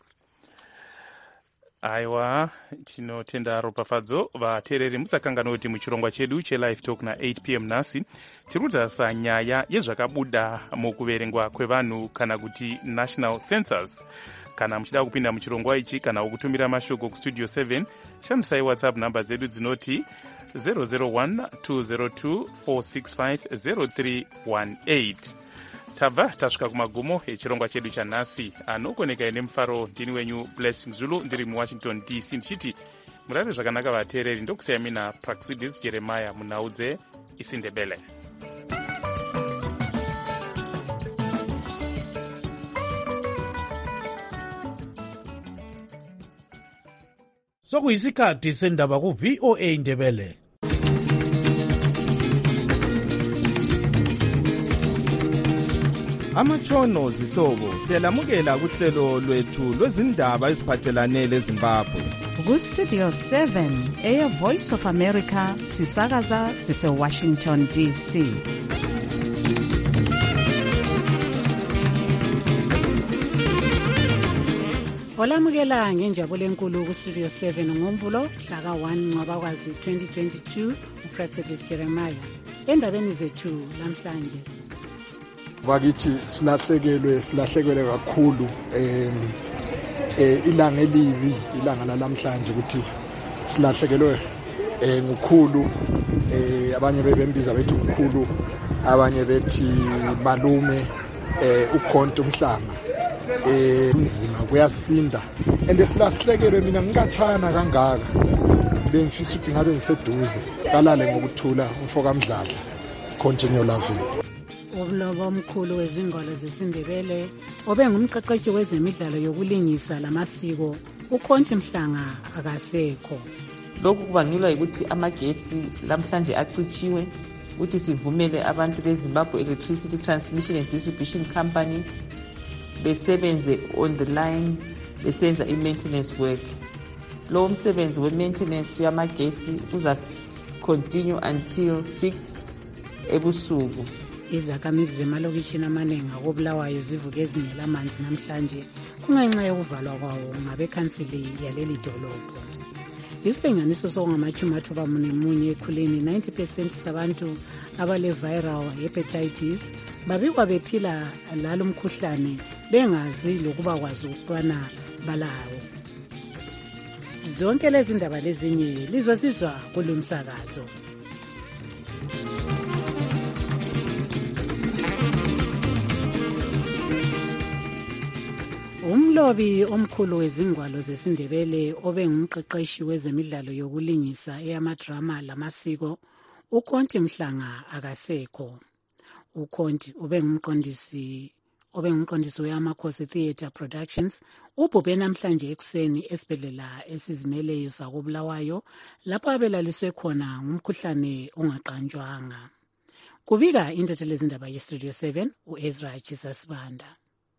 [SPEAKER 4] Aiwa, tinotenda Ropafadzo. Vateereri musakanganwa kuti muchirongwa chedu chelive talk na eight p m nhasi tiri kutarisa nyaya yezvakabuda mukuverengwa kwevanhu kana kuti national census. Kana muchida kupinda muchirongwa ichi kana kutumira mashoko kustudio seven, shandisai WhatsApp namba dzedu dzinoti zero zero one two zero two four six five zero three one eight. Tabva tasvika kumagumo echirongwa chedu chanhasi. Anokoneka ine mufaro ndini wenyu Blessing Zulu ndiri muWashington D C ndichiti murari zvakanaka vateereri. ndokusiya mina Praxidis Jeremiah munaudze isindebele.
[SPEAKER 3] sokuyisikhathi sendaba ku-V O A Ndebele.
[SPEAKER 18] Amatshono zihlobo siyalamukela kuhlelo lwethu lwezindaba eziphathelane leZimbabwe.
[SPEAKER 19] Ku-Studio seven, Air Voice of America, sisakaza sise-Washington D C.
[SPEAKER 2] olamukela ngenjabulo enkulu ku-Studio seven ngomvulo mhla ka one Ncwabakwazi twenty twenty-two. uPraxidis Jeremiah endabeni zethu namhlanje.
[SPEAKER 20] Bakithi silahlekelwe silahlekelwe kakhulu em eh ilanga elibi ilanga lalamhlanje ukuthi silahlekelwe eh ngukhulu eh abanye bebembiza bethi ukhulu abanye bethi malume eh ukhonto umhlanga eh umzima kuyasinda and silahlekelwe mina ngikatshana kangaka bengifisa ukuthi ngabe ngiseduze sikalale ngokuthula umfoka Mdladla continue loving.
[SPEAKER 2] Umlobo omkhulu wezingalo zesindebele obengumqeqeshi wezemidlalo yokulingisa lamasiko ukhonti Mhlanga akasekho.
[SPEAKER 21] Lokhu kubangelwa ukuthi amagetsi lamhlanje acitshiwe ukuthi sivumele abantu beZimbabwe Electricity Transmission and Distribution Company besebenze on the line besenza i-maintenance work. Lo umsebenzi we-maintenance yamagetsi uza continue until six ebusuku.
[SPEAKER 2] Izakhamizi zemalokishini amaningi akobulawayo zivuke ezingela amanzi namhlanje kungenxa yokuvalwa kwawo ngabekhansili yaleli dolobho. Isilinganiso sokungamachumi athoba munye ekhuleni ninety percent sabantu abale viral hepatitis babikwa bephila lalo mkhuhlane bengazi lokuba kwazi ukubana balawo. Zonke lezi ndaba lezinye lizozizwa kulomsakazo. Umlobi omkhulu wezingwalo zesindebele obengumqeqeshi wezemidlalo yokulingisa eyamadrama lamasiko ukhonti Mhlanga akasekho. Ukhonti ubengumqondisi obengumqondisi weAmakhosi Theatre Productions ubhubhe namhlanje ekuseni esibhedlela esizimeleyo sakobulawayo lapho abelaliswe khona ngumkhuhlane ongaqanjwanga. Kubika intatheli yezindaba yeStudio seven uEzra Jesus Banda.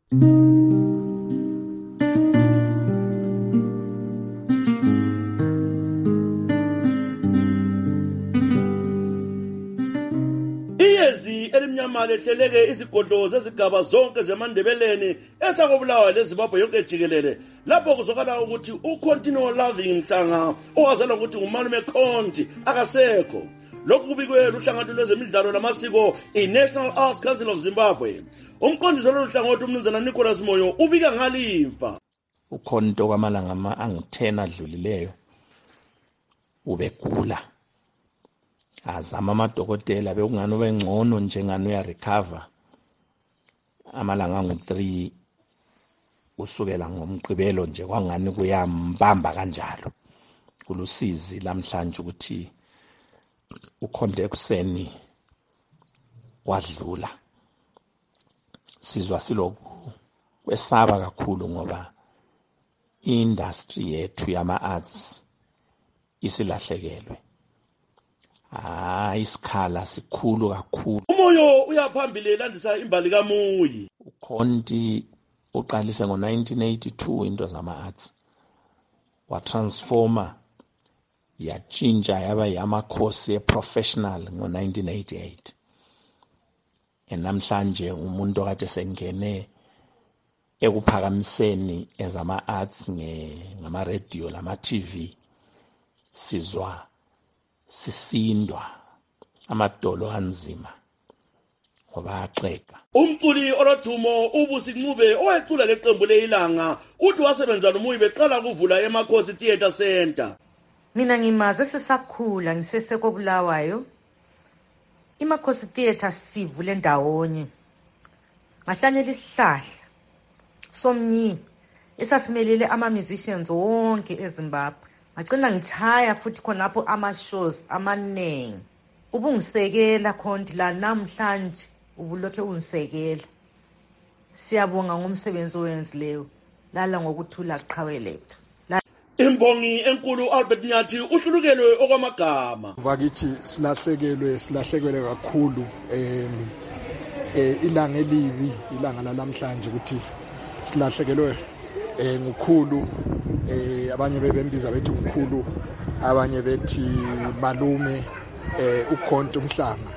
[SPEAKER 22] Iyezi elimnyama lehleleke izigodlo zezigaba zonke zemandebeleni esakobulawayo leZimbabwe yonke jikelele lapho kuzokala ukuthi uContinual Loving Mhlanga owazalwa ukuthi ngumalume Khonti akasekho. Lokhu kubikwe luhlangatho lwezemidlalo lamasiko iNational Arts Council of Zimbabwe. Umqondisi loluhlangatho umnumzana Nicholas Moyo ubika ngalifa.
[SPEAKER 7] Ukhonto kwamalanga angu-ten adlulileyo ubegula. Azama amadokotela bekungani ubengcono njengani uyarecover amalanga angu-three usukela ngomgqibelo nje kwangani kuyambamba kanjalo. Kulusizi lamhlanje ukuthi ukhonto ekuseni wadlula. Sizwa siloku kwesaba kakhulu ngoba industry yethu yama-arts isilahlekelwe. Ah, isikhala sikhulu kakhulu.
[SPEAKER 22] Umoyo uyaphambili landisa imbali kaMuyi.
[SPEAKER 7] uConti uqalise ngo nineteen eighty-two into zama-arts. Watransforma yatshintsha yaba yamakhosi e-professional ngo nineteen eighty-eight. Namhlanje umuntu okade sengene ekuphakamiseni ezama-arts ngama-radio lama-T V sizwa sisindwa amadolo anzima ngoba axeka.
[SPEAKER 22] Umculi olodumo uBusi Ncube owecula leqembu leIlanga uthi wasebenza noMuyi beqala kuvula eMakhosi Theatre Center.
[SPEAKER 23] Mina ngimaze sesakhula ngisesekobulawayo. iMakhosi Theatre sivule ndawonye. Ngahlanyela isihlahla somnyi esasimelele ama musicians wonke eZimbabwe. ngagcina ngithaya futhi khonapho ama-shows amaningi. Ubungisekela Khonti la namhlanje ubulokhe ungisekela. Siyabonga ngomsebenzi owenzileyo. Lala ngokuthula qhawe lethu.
[SPEAKER 22] Imbongi enkulu Albert Nyathi uhlulukelwe okwamagama.
[SPEAKER 20] Bakithi silahlekelwe silahlekelwe kakhulu em eh ilanga elibi ilanga namhlanje ukuthi silahlekelwe eh ngukhulu eh abanye bebembiza bethi ngukhulu abanye bethi malume eh ukhonto umhlanga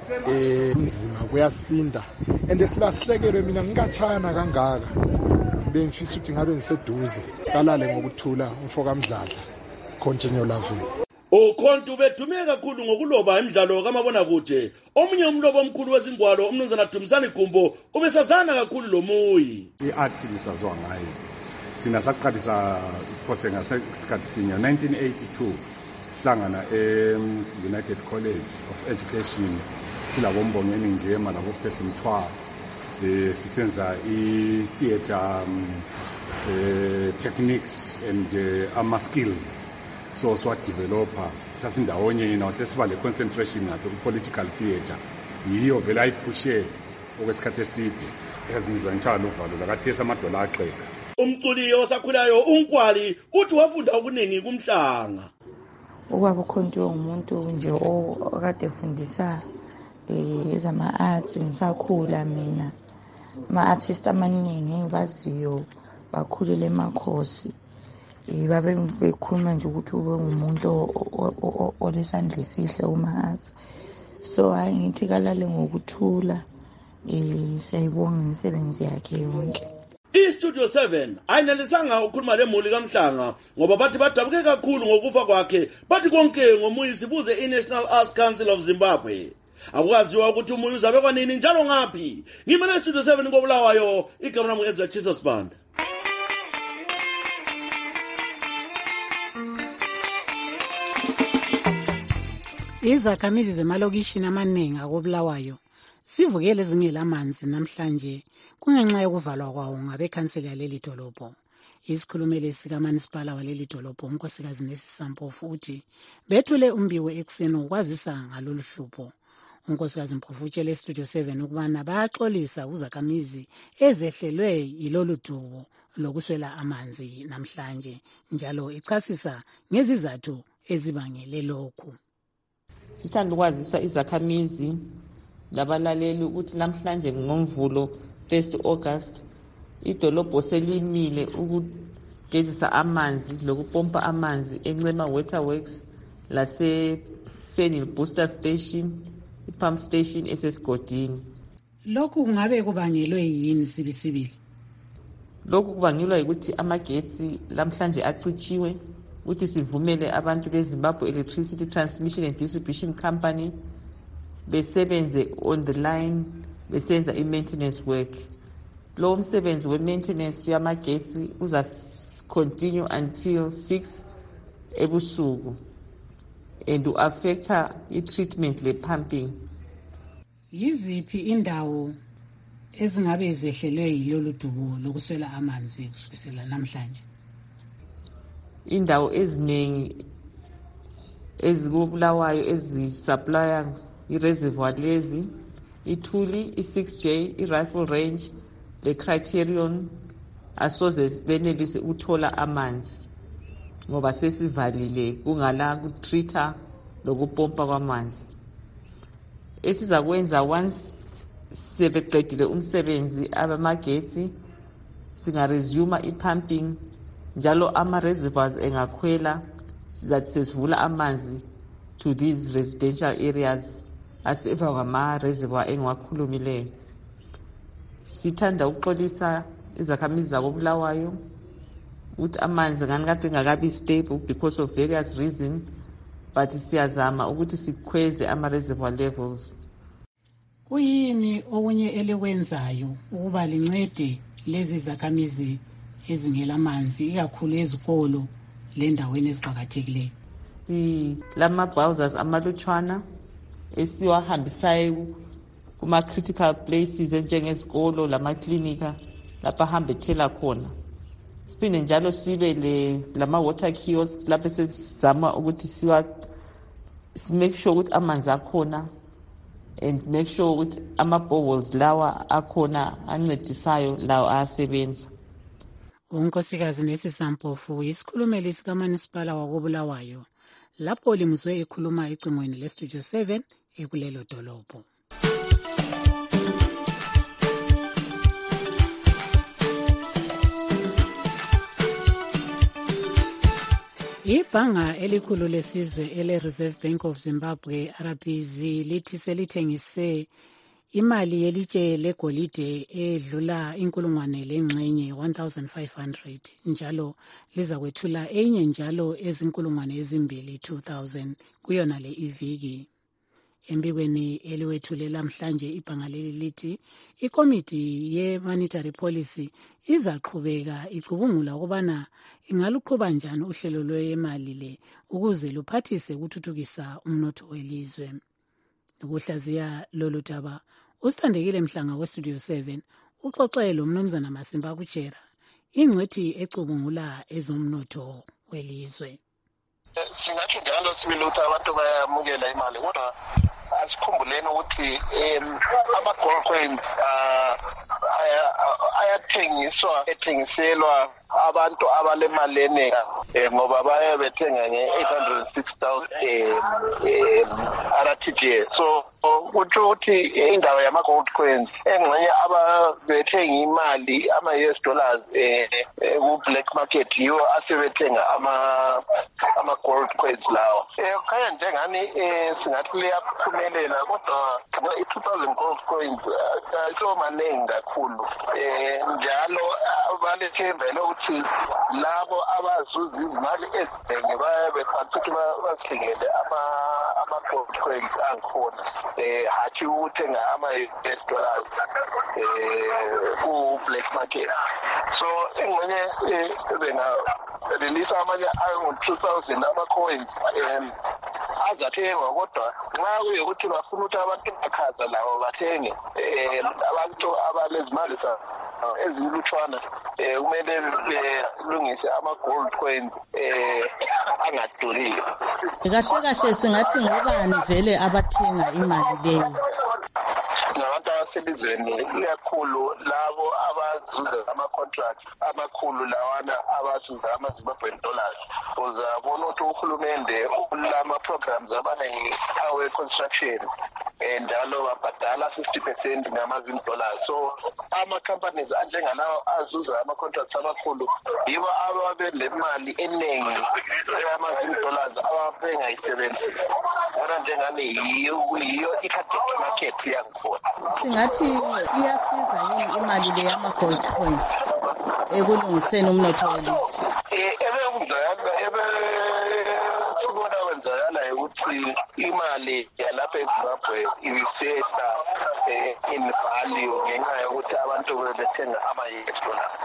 [SPEAKER 20] eh umzima kuyasinda ende silahlekelwe mina ngikachana kangaka bengifisa ukuthi ngabe ngiseduze kalale ngokuthula umfoka Mdladla continue loving.
[SPEAKER 22] Ukhonto bedume kakhulu ngokuloba emidlalo kamabona kude. Omunye umlobo omkhulu wezingwalo umnumzana Dumisani Gumbo ubesazana kakhulu lomuyi.
[SPEAKER 1] I-arts lisazwa ngayo. Thina saqalisa iphose ngasikhathi sinye nineteen eighty-two sihlangana e-United College of Education silabombongeni ngema labo Pesimthwa eh sisenza i-theater um, uh, techniques and uh, ama skills so so developer sasindawonye yena sesiba le concentration ngato political theater yiyo vele ayiphushe okwesikhathi eside ezizwa njalo uvalo lakathesa amadola axeka.
[SPEAKER 22] Umculi osakhulayo uNkwali uthi wafunda okuningi kumhlanga.
[SPEAKER 5] Ubaba ukhonto umuntu nje okade efundisa eh ezama arts ngisakhula mina. Ma-artist amaningi engibaziyo bakhulele emakhosi babe bekhuluma nje ukuthi ube ngumuntu olesandla esihle uma-arts so hayi ngithi kalale ngokuthula um siyayibonga imisebenzi yakhe yonke.
[SPEAKER 22] I-Studio seven ayinelisanga ukukhuluma lemuli kaMhlanga ngoba bathi badabuke kakhulu ngokufa kwakhe bathi konke ngomuyi sibuze i-National Arts Council of Zimbabwe. Akwaziwa ukuthi umuntu uzabe kwanini njalo ngaphi. Ngimele Studio seven ngobulawayo igama lami Ezra Jesus Banda.
[SPEAKER 2] Izakhamizi zemalokishini amaningi akobulawayo sivukele ezingelamanzi namhlanje kungenxa yokuvalwa kwawo ngabekhansela yaleli dolobho. Isikhulumeli sikaManisipala waleli dolobho unkosikazi Nesisampofu uthi bethule umbiwe ekuseni ukwazisa ngalolu hlupho. Unkosikazi Mpofu utshele eStudio seven ukubana bayaxolisa uzakhamizi ezehlelwe yilolu dubo lokuswela amanzi namhlanje njalo ichasisa ngezizathu ezibangele lokhu.
[SPEAKER 21] Sithanda ukwazisa izakhamizi labalaleli ukuthi namhlanje ngomvulo first August idolobho selimile ukugezisa amanzi lokupompa amanzi eNcema Waterworks lase Fenil Booster Station i-pump station esesigodini.
[SPEAKER 2] Lokhu kungabe kubangelwe yini sibisibili?
[SPEAKER 21] Lokhu kubangelwa ukuthi amagetsi lamhlanje acitshiwe ukuthi sivumele abantu beZimbabwe Electricity Transmission and Distribution Company besebenze on the line besenza i-maintenance work. Lo msebenzi we-maintenance yamagetsi uza continue until six ebusuku and u-affecta i-treatment le-pumping.
[SPEAKER 2] Yiziphi indawo ezingabe zehlelwe yilolu dubo lokuswela amanzi kusukela namhlanje?
[SPEAKER 21] Indawo eziningi ezikubulawayo ezisupplya i-reservoir lezi iThuli, i-six J, i-Rifle Range, le-Criterion asoze benelise ukuthola amanzi ngoba sesivalile kungala kutreater lokupompa kwamanzi. Esizakwenza once sebeqedile umsebenzi abamagetsi singaresume i-pumping njalo ama-reservoirs engakhwela sizathi sesivula amanzi to these residential areas aseva ngama-reservoir engiwakhulumileyo. Sithanda ukuxolisa izakhamizi zakobulawayo ukuthi amanzi ngani kade ngakabi stable because of various reasons but siyazama ukuthi sikhweze ama-reservoir levels.
[SPEAKER 2] Kuyini okunye elikwenzayo ukuba lincede lezi zakhamizi ezingelamanzi ikakhulu ezikolo lendaweni eziqhakathekileyo?
[SPEAKER 21] Si lama-bowsers amalutshwana esiwahambisayo kuma-critical places enjengezikolo lamaklinika lapha hambethela khona siphinde njalo sibe le lama water kiosks lapho sesizama ukuthi siwa make sure ukuthi amanzi akhona and make sure ukuthi ama boreholes lawa akhona ancedisayo lawo ayasebenza.
[SPEAKER 2] unkosikazi Nesisampofu isikhulumeli sikaManisipala wakoBulawayo lapho limuzwe ekhuluma ecingweni leStudio seven ekulelo dolobho. Ibhanga elikhulu lesizwe ele Reserve Bank of Zimbabwe R B Z lithi selithengise imali yelitshe legolide edlula inkulungwane lengxenye one thousand five hundred njalo liza kwethula enye njalo ezinkulungwane ezimbili two thousand kuyona le iviki. Embikweni eliwethule lamhlanje ibhanga leli lithi ikomiti ye monetary policy izaqhubeka icubungula ukubana ingaluqhuba njani uhlelo lwemali le ukuze luphathise ukuthuthukisa umnotho welizwe. Ukuhlaziya lolu daba usithandekile Mhlanga weStudio seven uxoxele umnumzana Masimba Kuchera ingcwethi ecubungula ezomnotho welizwe.
[SPEAKER 6] Singathi njalo sibili ukuthi abantu bayamukela imali kodwa asikhumbuleni ukuthi ama-gold coins ayathengiswa ethengiselwa abantu abalemali enengi ngoba baye bethenga nge-eight hundred six thousand R T G. So kutsho ukuthi indawo yama-gold coins engxenye ababethenga imali ama-U S dollars ku-black market yiwo asebethenga ama-gold coins lawo. Khaya njengani singathi liyaphumelela kodwa i-two thousand gold coins ayisiwo maningi kakhulu. Njalo balethembele ukuthi labo abazuza izimali eziningi baye bekwanisa ukuthi basihlengele ama-gold coins angikhona. Hathi ukuthenga ama-U S dollars ku-black market. So engxenye bengarelease amanye angu-two thousand ama-coins azathengwa kodwa nxa kuyukuthi bafuna ukuthi abantu bakhaza labo bathenge abantu abalezimali ezilutshwana kumele belungise ama-gold coins angaduriyo.
[SPEAKER 8] Kahle kahle singathi ngobani vele abathenga imali leyo?
[SPEAKER 6] Nabantu abaselizweni ikakhulu labo abazuza ama-contracts amakhulu lawana abazuza ama-Zimbabwean dollars. Uzabona ukuthi uhulumende ulama-programs abanengi-highway construction njalo babhadala fifty percent ngama-Zim dollars. So ama-companies anjengalawo azuza ama-contracts amakhulu yibo ababe le mali eningi yama-Zim dollars ababengayisebenzisi. Bona njengani yiyo i-cadet market yangikhona.
[SPEAKER 8] Singathi iyasiza yini imali le yama-gold coins ekulungiseni umnotho welizwe?
[SPEAKER 6] Ebekuzakala ebe sibona wenzakala ukuthi imali yalapha eZimbabwe ibisehla in value ngenxa yokuthi abantu bebethenga ama-U S dollars.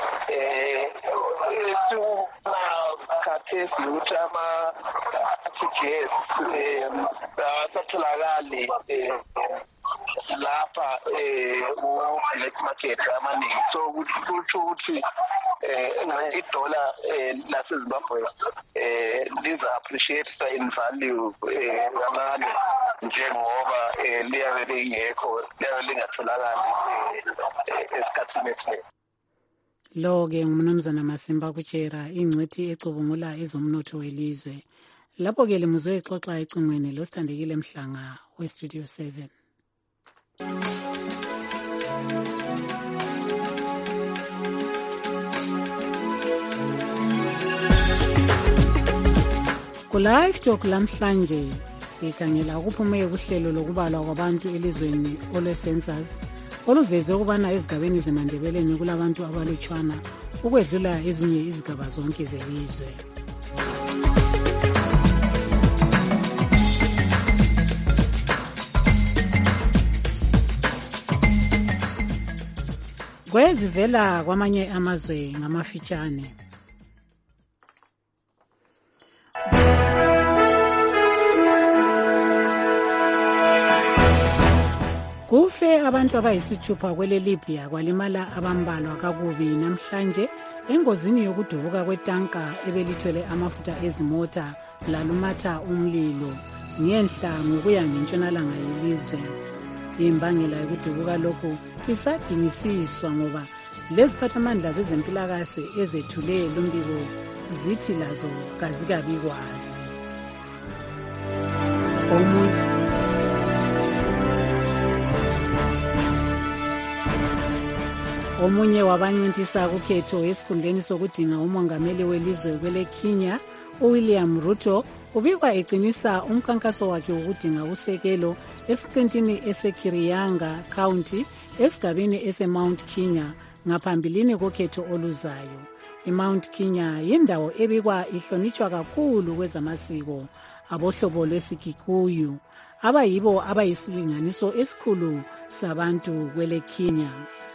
[SPEAKER 6] Khathesi ukuthi ama-R T G S asatholakali lapha ku-black market amaningi. So kutsho ukuthi idola laseZimbabwe liza appreciate in value kancane njengoba liyabe lingekho liyabe lingatholakali esikhathini esiningi.
[SPEAKER 2] Lo-ke ngumnumzana Masimba Kuchera ingcwethi ecubungula ezomnotho welizwe. Lapho-ke limuzwe exoxa ecingweni losithandekile Mhlanga weStudio seven. Ku-Live Talk lamhlanje sikhangela ukuphumeka kuhlelo lokubalwa kwabantu elizweni olwe-census oluveze ukubana ezigabeni zeMandebeleni kulabantu abalutshwana ukwedlula ezinye izigaba zonke zelizwe. Kwezivela kwamanye amazwe ngamafitshane. Kufe abantu abayisithupha kwele Libya kwalimala abambalwa kakubi namhlanje engozini yokudubuka kwetanka ebelithwele amafutha ezimota lalumatha umlilo ngenhla ngokuya ngentshonalanga yelizwe. Imbangela yokudubuka lokhu isadingisiswa ngoba leziphathamandla zezempilakahle ezethule lumbiko zithi lazo kazikabi kwazi. Omunye Omunye wabancintisa kukhetho esikhundleni sokudinga umongameli welizwe kwele Kenya, uWilliam Ruto, ubikwa eqinisa umkhankaso wakhe wokudinga usekelo esiqintini eseKirianga County esigabeni eseMount Kenya ngaphambilini kokhetho oluzayo. IMount Kenya yindawo ebikwa ihlonitshwa kakhulu kwezamasiko abohlobo lwesikikuyu abayibo abayisilinganiso esikhulu sabantu kwele Kenya.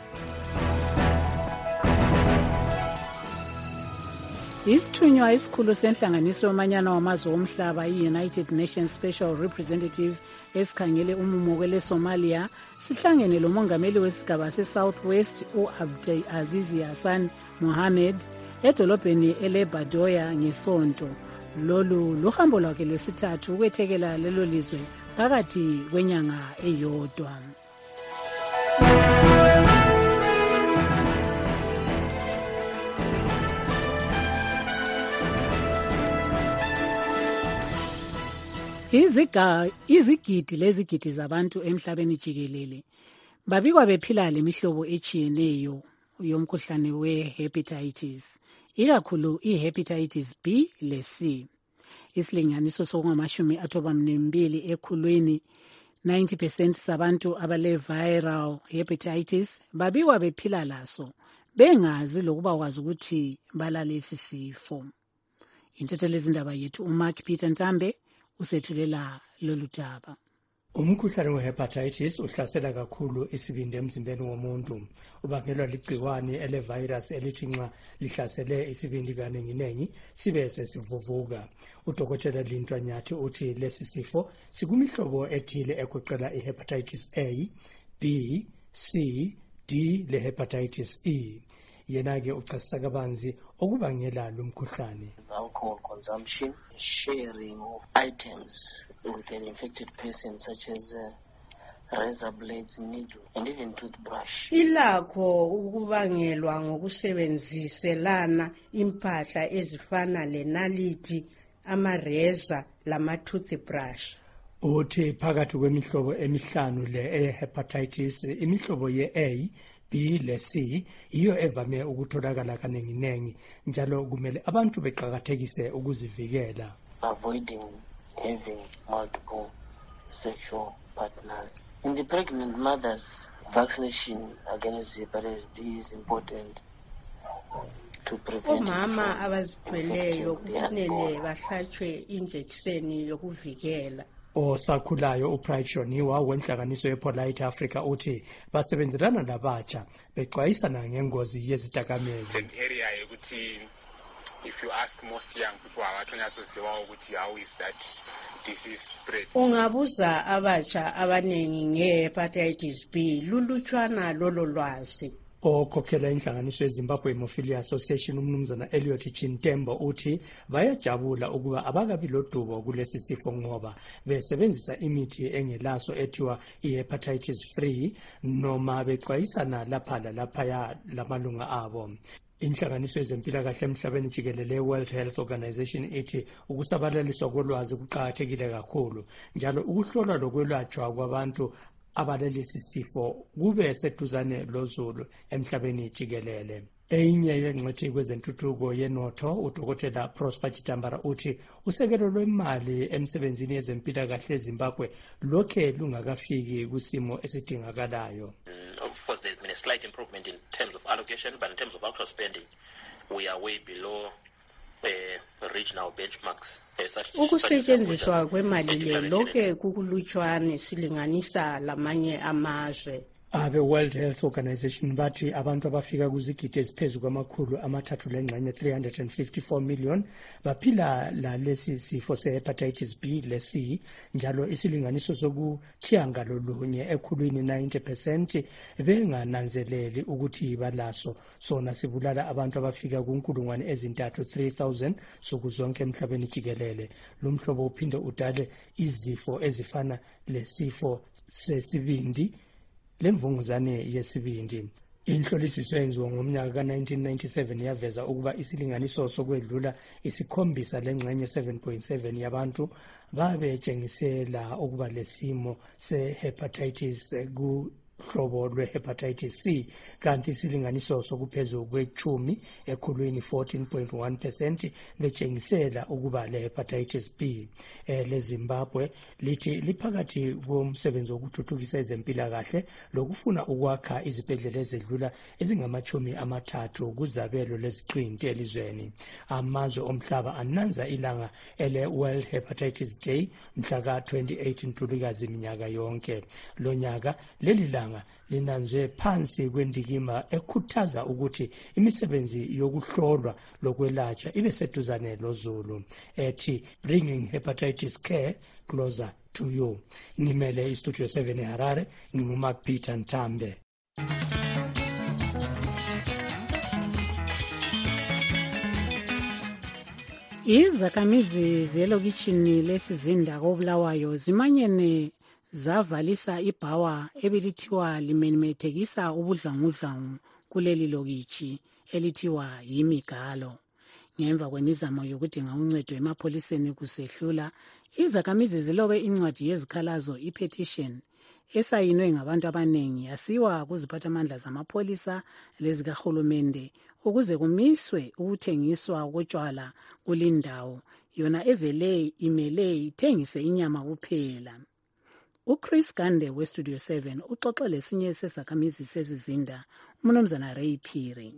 [SPEAKER 2] Isithunywa esikhulu senhlanganiso yomanyano wamazwe omhlaba i-United Nations Special Representative esikhangele umumo kwele Somalia sihlangene lomongameli wesigaba se-South West u-Abdi Aziz Hassan Mohamed edolobheni ele-Badoya ngesonto. Lolu luhambo lwakhe lwesithathu ukwethekela lelo lizwe phakathi kwenyanga eyodwa. Iziga izigidi lezigidi zabantu emhlabeni jikelele babikwa bephila lemihlobo echiyeneyo yomkhuhlane we-hepatitis, ikakhulu i-hepatitis B le C. Isilinganiso sokungamashumi athoba mbili ekhulwini, ninety percent sabantu abale viral hepatitis babikwa bephila laso bengazi lokuba kwazi ukuthi balalesi sifo. Intethelezindaba yethu uMark Peter Ntambe usethulela lolu daba.
[SPEAKER 10] Umkhuhlane wehepatitis uhlasela kakhulu isibindi emzimbeni womuntu. Ubangelwa ligciwane elevirus elithi nxa lihlasele isibindi kanenginengi sibe sesivuvuka. Udokotela Lintwa Nyathi uthi lesi sifo sikumihlobo ethile egoqela ihepatitis A, B, C, D le hepatitis E. Yena-ke uchasisa kabanzi okubangela lo mkhuhlane.
[SPEAKER 11] Alcohol consumption, sharing of items with an infected person such as uh, razor blades, needle and even toothbrush.
[SPEAKER 12] Ilakho ukubangelwa ngokusebenziselana impahla ezifana lenalithi, amareza lama toothbrush.
[SPEAKER 10] Uthi phakathi kwemihlobo emihlanu le e-hepatitis, imihlobo ye-A, B le C iyo evame ukutholakala kanenginengi, njalo kumele abantu beqhakathekise ukuzivikela.
[SPEAKER 11] Avoiding having multiple sexual partners. In the pregnant mothers, vaccination against hepatitis B is important to prevent.
[SPEAKER 12] Omama abazithweleyo kufanele bahlatshwe injekisheni yokuvikela.
[SPEAKER 10] Osakhulayo uPride Shoniwa wenhlanganiso yePolite Africa uthi basebenzelana nabatsha bexwayisana ngengozi yezidakamizwa.
[SPEAKER 24] An area ukuthi if you ask most young people abathonyasoziwa ukuthi how is that disease spread.
[SPEAKER 12] Ungabuza abatsha abanengi ngehepatitis B lulutshwana lolo lwazi.
[SPEAKER 10] Okhokhela inhlanganiso yeZimbabwe Hemophilia Association umnumzana Elliot Chintembo uthi bayajabula ukuba abakabi lodubo kulesi sifo ngoba besebenzisa imithi engelaso ethiwa i-hepatitis free noma bexwayisana lapha lapha lamalunga abo. Inhlanganiso yezempilakahle emhlabeni jikelele World Health Organization ithi ukusabalaliswa kolwazi kuqhakathekile kakhulu, njalo ukuhlolwa lokwelatshwa kwabantu abalelesi sifo kube seduzane lozulu emhlabeni jikelele. Enye yengxethi kwezentuthuko yenotho udokotela Prosper Chitambara uthi usekelo lwemali emsebenzini yezempilakahle eZimbabwe lokhe lungakafiki kusimo esidingakalayo.
[SPEAKER 25] Of course, there's been a slight improvement in terms of allocation, but in terms of actual spending, we are way below uh, regional benchmarks.
[SPEAKER 12] Ukusetshenziswa kwemali le lokhe kukulutshwane silinganisa lamanye amazwe.
[SPEAKER 10] abe-World Health Organization bathi abantu abafika kuzigidi eziphezu kwamakhulu amathathu lengxenye three hundred fifty-four million baphila lalesi sifo se-hepatitis B le-C, njalo isilinganiso sokuthiyangalolunye ekhulwini ninety percent bengananzeleli ukuthi balaso. Sona sibulala abantu abafika kunkulungwane ezintathu three thousand sukuzonke emhlabeni jikelele. Lo mhlobo uphinde udale izifo ezifana lesifo sesibindi lemvunguzane yesibindi. Inhlolisiso yenziwa ngomnyaka ka nineteen ninety-seven yaveza ukuba isilinganiso sokwedlula isikhombisa lengxenye seven point seven yabantu babetshengisela ukuba lesimo se-hepatitis ku hlobo lwe-hepatitis C, kanti isilinganiso sokuphezulu kwechumi ekhulwini fourteen point one percent betshengisela ukuba le-hepatitis B. Eh, le-Zimbabwe lithi liphakathi komsebenzi wokuthuthukisa ezempilakahle lokufuna ukwakha izibhedlela ezedlula ezingamachumi amathathu kuzabelo leziqinti elizweni. Amazwe omhlaba ananza ilanga ele-World Hepatitis Day mhla ka twenty-eight Ntulikazi minyaka yonke. Lo nyaka leli langa linanzwe phansi kwendikima ekhuthaza ukuthi imisebenzi yokuhlolwa lokwelatshwa ibe seduzane lozulu, ethi bringing hepatitis care closer to you. Ngimele istudio seven eHarare, nginguMark Peter Ntambe.
[SPEAKER 2] Izakhamizi zelokishini lesizinda koBulawayo zimanyene zavalisa ibhawa ebelithiwa limemethekisa ubudlwangudlwangu kuleli lokishi elithiwa yimigalo. Ngemva kwemizamo yokudinga uncedo emapholiseni kusehlula, izakhamizi zilobe incwadi yezikhalazo i-petition esayinwe ngabantu abanengi yasiwa kuziphathamandla zamapholisa lezikahulumende ukuze kumiswe ukuthengiswa kotshwala kulindawo yona evele imele ithengise inyama kuphela. uChris Gande weStudio seven uxoxe lesinye sezakhamizi sezizinda, uMnumzana Ray Phiri.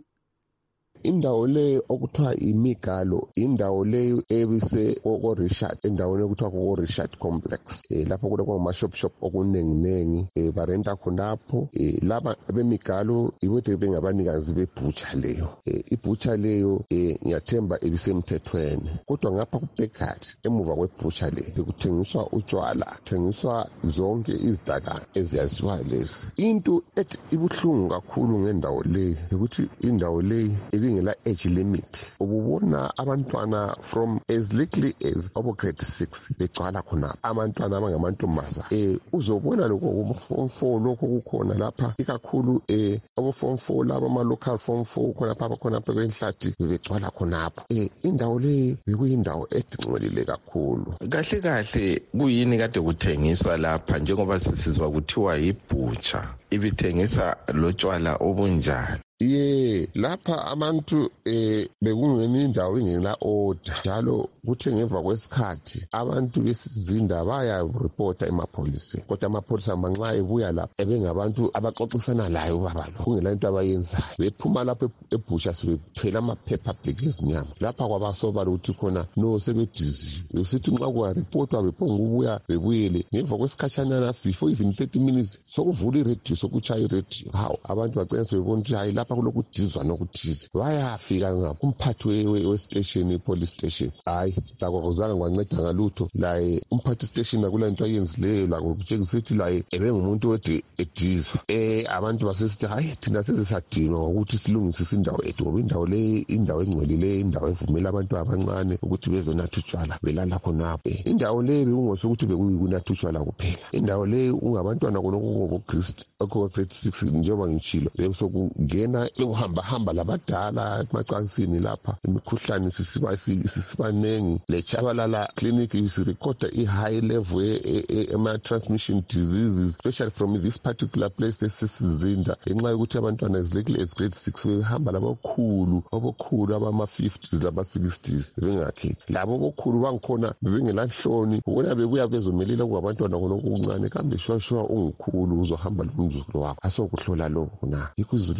[SPEAKER 9] Indawo le okuthiwa imigalo indawo le ebise ko Richard, endaweni okuthiwa ko Richard Complex, eh lapho kuloko ama shop shop okunengi nengi, eh barenta khonapho. Eh laba bemigalo ibode bengabanikazi bebhutsha leyo, eh ibhutsha leyo eh ngiyathemba ebisemthethweni, kodwa ngapha kuBeckert emuva kwebhutsha le bekuthengiswa utshwala, kuthengiswa zonke izidaka eziyaziwa lezi. Into ethi ibuhlungu kakhulu ngendawo le ukuthi indawo le ngela age limit. Ububona abantwana from as little as abo grade six begcwala khona, abantwana abangamantombazana. Eh uzobona lokho form four lokho kukhona lapha, ikakhulu eh abo form four laba ama local form four khona pha khona pha kwenhlathi begcwala khonapho. Eh indawo le bekuyindawo edingcolile kakhulu.
[SPEAKER 14] Kahle kahle kuyini kade kuthengiswa lapha njengoba sisizwa kuthiwa yibhutsha, ibithengisa lotshwala obunjani?
[SPEAKER 9] Ye lapha abantu eh bekungeni indawo ingela order, njalo kuthe ngemva kwesikhathi abantu besizinda baya reporta emapholiseni, kodwa amapholisa manxa ebuya lapha ebengabantu abaxoxisana layo baba lo kungela into abayenzayo, bephuma lapha ebhusha sebethwela amaphepha black ezinyama lapha kwabasobala ukuthi khona no sebedizi usithi nxa kwa reportwa bephonga ubuya bebuyele ngemva kwesikhatshana na before even thirty minutes sokuvula iradio sokuchaya iradio. Hawu abantu bagcina sebebona ukuthi hayi lapha kulokudizwa nokuthize, bayafika ngakumphathi we-station police station. Hayi lakho kuzange kwanceda ngalutho laye umphathi station akulanto ayenzileyo la kutshengisa ukuthi laye ebengumuntu wede edizwa. Eh abantu basesithi hayi thina sezisadinwa ukuthi silungisise indawo ethu ngoba indawo le indawo engcwelile, indawo evumela abantu abancane ukuthi bezonatha utshwala belala khonapho. Indawo le bekungose ukuthi bekuyikunatha utshwala kuphela, indawo le ungabantwana konoko Christ akho grade six njengoba ngitshilo besokungena ukuhamba hamba labadala emacansini lapha, imikhuhlane sisiba sisibanengi. Lechabalala clinic isirecorda i-high level ema transmission diseases especially from this particular place esisizinda, ngenxa yokuthi abantwana ezilekile as grade six behamba labokhulu abokhulu abama fifties laba sixties bengakhethi. Labo bokhulu bangikhona bebengelanhloni ubona bebuya bezomelela kubantwana konokuncane, kambe shwa shwa ungukhulu uzohamba lomzukulu wakho asokuhlola lokho na ikuzulu lingas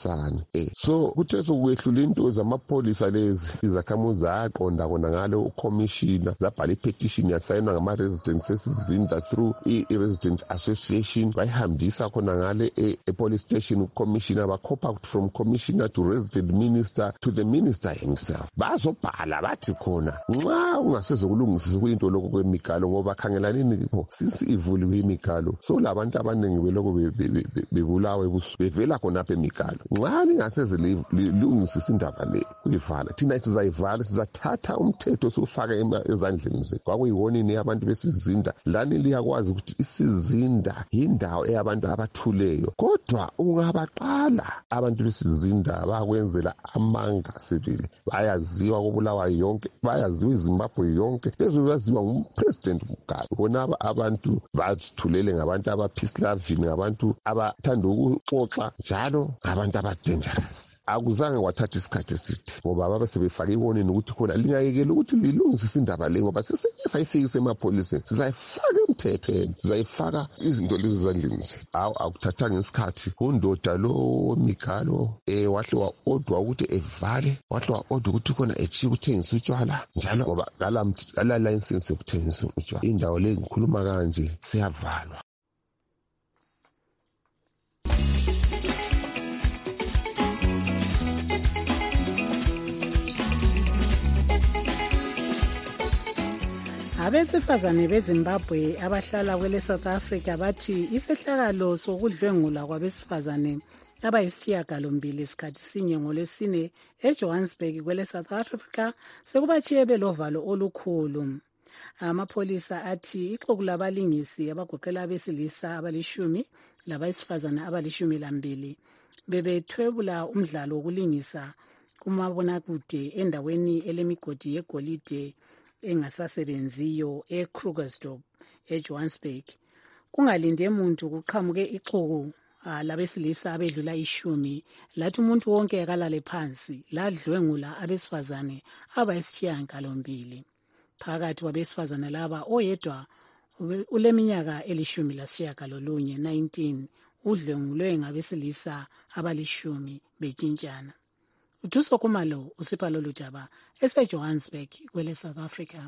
[SPEAKER 9] besebenzisane eh so kuthe sokwehlula into zamapholisa lezi izakhamuzi zaqonda kona ngale ucommissioner zabhala ipetition yasayinwa ngama residents esizinda through i-resident association bayihambisa khona ngale e-police station ucommissioner bakhopha from commissioner to resident minister to the minister himself bazobhala bathi khona nxa ungasezokulungisisa kuyinto lokho kwemikalo ngoba khangelanini pho sisi ivuliwe imikalo so labantu abaningi beloko bebulawe bevela khonapha emikalo nxa lingaseze lilungisisa indaba le kuyivala thina sizayivala sizathatha umthetho sufaka ezandleni zethu kwakuyiwonini abantu besizinda lani liyakwazi ukuthi isizinda yindawo eyabantu abathuleyo kodwa ungabaqala abantu besizinda bakwenzela amanga sibili bayaziwa kubulawa yonke bayaziwa iZimbabwe yonke bezobaziwa ngumpresident Mugabe bona abantu bathulele ngabantu aba peace loving ngabantu abathanda ukuxoxa njalo ngabantu aba dangerous akuzange kwathatha isikhathi esithi ngoba baba sebefaka iwonini ukuthi khona lingayekela ukuthi lilungisise indaba le ngoba siseyifikise emapholiseni sizayifaka emthethweni sizayifaka izinto lezi zandleni zethu awu akuthathanga isikhathi undoda lo Mikalo eh wahle wa odwa ukuthi evale wahle wa odwa ukuthi khona echi ukuthengisa utshwala njalo ngoba la license yokuthengisa utshwala indawo le ngikhuluma kanje siyavalwa.
[SPEAKER 2] Abesifazane beZimbabwe abahlala kwele South Africa bathi isehlakalo sokudlwengula kwabesifazane abayisishiyagalombili isikhathi sinye ngolesine eJohannesburg kwele South Africa sekubachiye belovalo olukhulu. Amapholisa athi ixuku labalingisi abagoqela abesilisa abalishumi labayisifazane abalishumi lambili bebethwebula umdlalo wokulingisa kumabonakude endaweni elemigodi yegolide engasasebenziyo eKrugersdorp eJohannesburg. Kungalinde umuntu kuqhamuke ixuku labesilisa abedlula ishumi lathi umuntu wonke akalale phansi ladlwengula abesifazane abayisishiyagalombili. Phakathi kwabesifazane laba oyedwa uleminyaka elishumi lasishiyagalolunye nineteen udlwengulwe ngabesilisa abalishumi betshintshana. Uduso Kumalo usipalo lujaba eseJohannesburg kwele South Africa.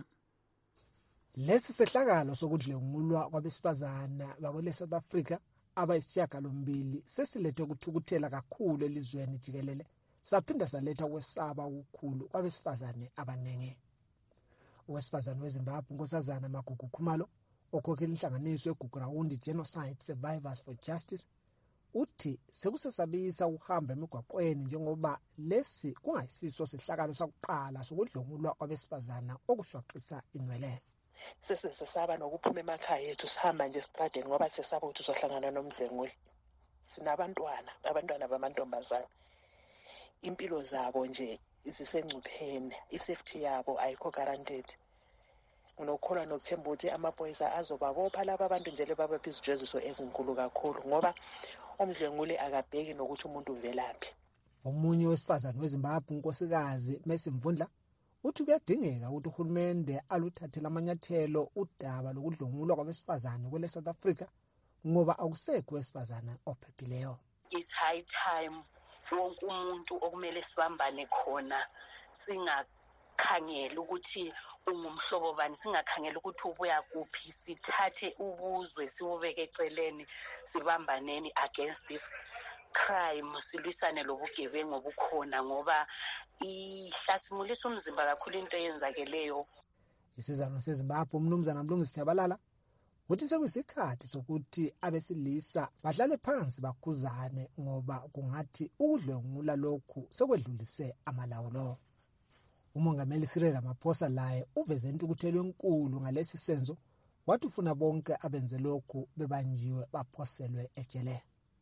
[SPEAKER 4] Lesi sehlakalo sokudlwengulwa kwabesifazana bakwele South Africa abayisishiyagalombili sesilethe ukuthukuthela kakhulu elizweni jikelele saphinda saletha ukwesaba ukukhulu kwabesifazane abaningi. Owesifazane weZimbabwe uNkosazana Magugu Khumalo okhokhela inhlanganiso eGugurawundi Genocide Survivors for Justice uthi sekusesabisa ukuhamba emigwaqweni njengoba lesi kungayisiso sehlakalo sakuqala sokudlwengulwa kwabesifazana okushwaqisa inwele.
[SPEAKER 13] Sesesaba nokuphuma emakhaya ethu sihamba nje estradeni ngoba sesaba ukuthi sohlangana nomdlwenguli. Sinabantwana abantwana bamantombazana impilo zabo nje isisengcupheni isafety yabo ayikho guaranteed. Unokholwa nokuthemba ukuthi amaphoyisa azobabopha laba abantu nje lebabapha izijeziso ezinkulu kakhulu ngoba umdlwenguli akabheki nokuthi umuntu uvelaphi.
[SPEAKER 4] Omunye wesifazane weZimbabwe unkosikazi Mercy Mvundla uthi kuyadingeka ukuthi uhulumende aluthathele amanyathelo udaba lokudlwengulwa kwabesifazane kwele South Africa ngoba akusekho wesifazane ophephileyo.
[SPEAKER 15] It's high time wonke umuntu okumele sibambane khona singakhangela ukuthi ungumhlobo bani singakhangela ukuthi ubuya kuphi sithathe ubuzwe sibubeke eceleni sibambaneni against this crime silwisane lobugebengu obukhona ngoba ihlasimulisa umzimba kakhulu into eyenzakeleyo.
[SPEAKER 4] Isizano seZimbabwe umnumzana Mlungisi Shabalala uthi sekuyisikhathi sokuthi abesilisa bahlale phansi bakhuzane ngoba kungathi ukudlwengula lokhu sekwedlulise amalawulo. Umongameli Cyril Ramaphosa laye uveze intukuthelo enkulu ngalesi senzo wathi ufuna bonke abenze lokhu bebanjiwe baphoselwe ejele.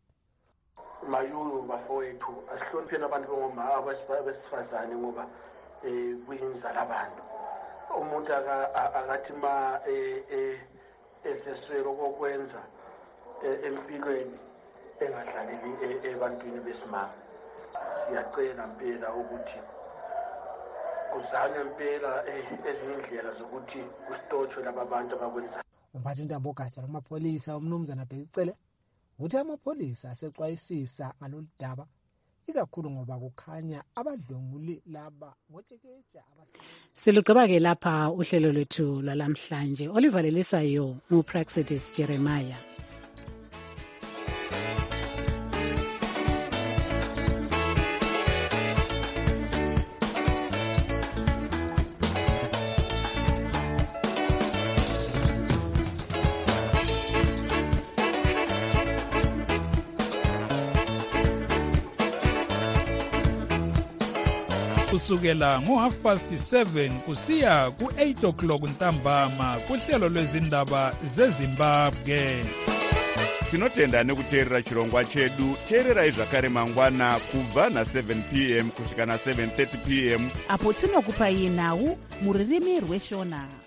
[SPEAKER 6] Mayulu bafowethu asihlonipheni abantu bengoma abesifazane ngoba eh kuyinzala abantu. Umuntu akathi ma eh eseswelo kokwenza empilweni engadlaleli ebantwini besimanga. Siyacela impela ukuthi kuzanywe impela ezinye indlela zokuthi kusitotshwe laba bantu abakwenza.
[SPEAKER 4] Umphathi Ntambo Gatsha lomapholisa umnumzana Bhekicele uthi amapholisa asexwayisisa ngalolu daba ikakhulu ngoba kukhanya abadlwenguli laba ngotshekeja.
[SPEAKER 2] Silugqiba-ke lapha uhlelo lwethu lwalamhlanje olivalelisayo nguPraxidis Jeremiah.
[SPEAKER 3] Kusukela ngo half past seven kusiya ku eight o'clock ntambama kuhlelo lwezindaba zeZimbabwe.
[SPEAKER 16] Tinotenda nekuteerera chirongwa chedu. Teererai zvakare mangwana kubva na seven p m kusvika na seven thirty p m
[SPEAKER 17] apo tinokupai nhau muririmi rweshona.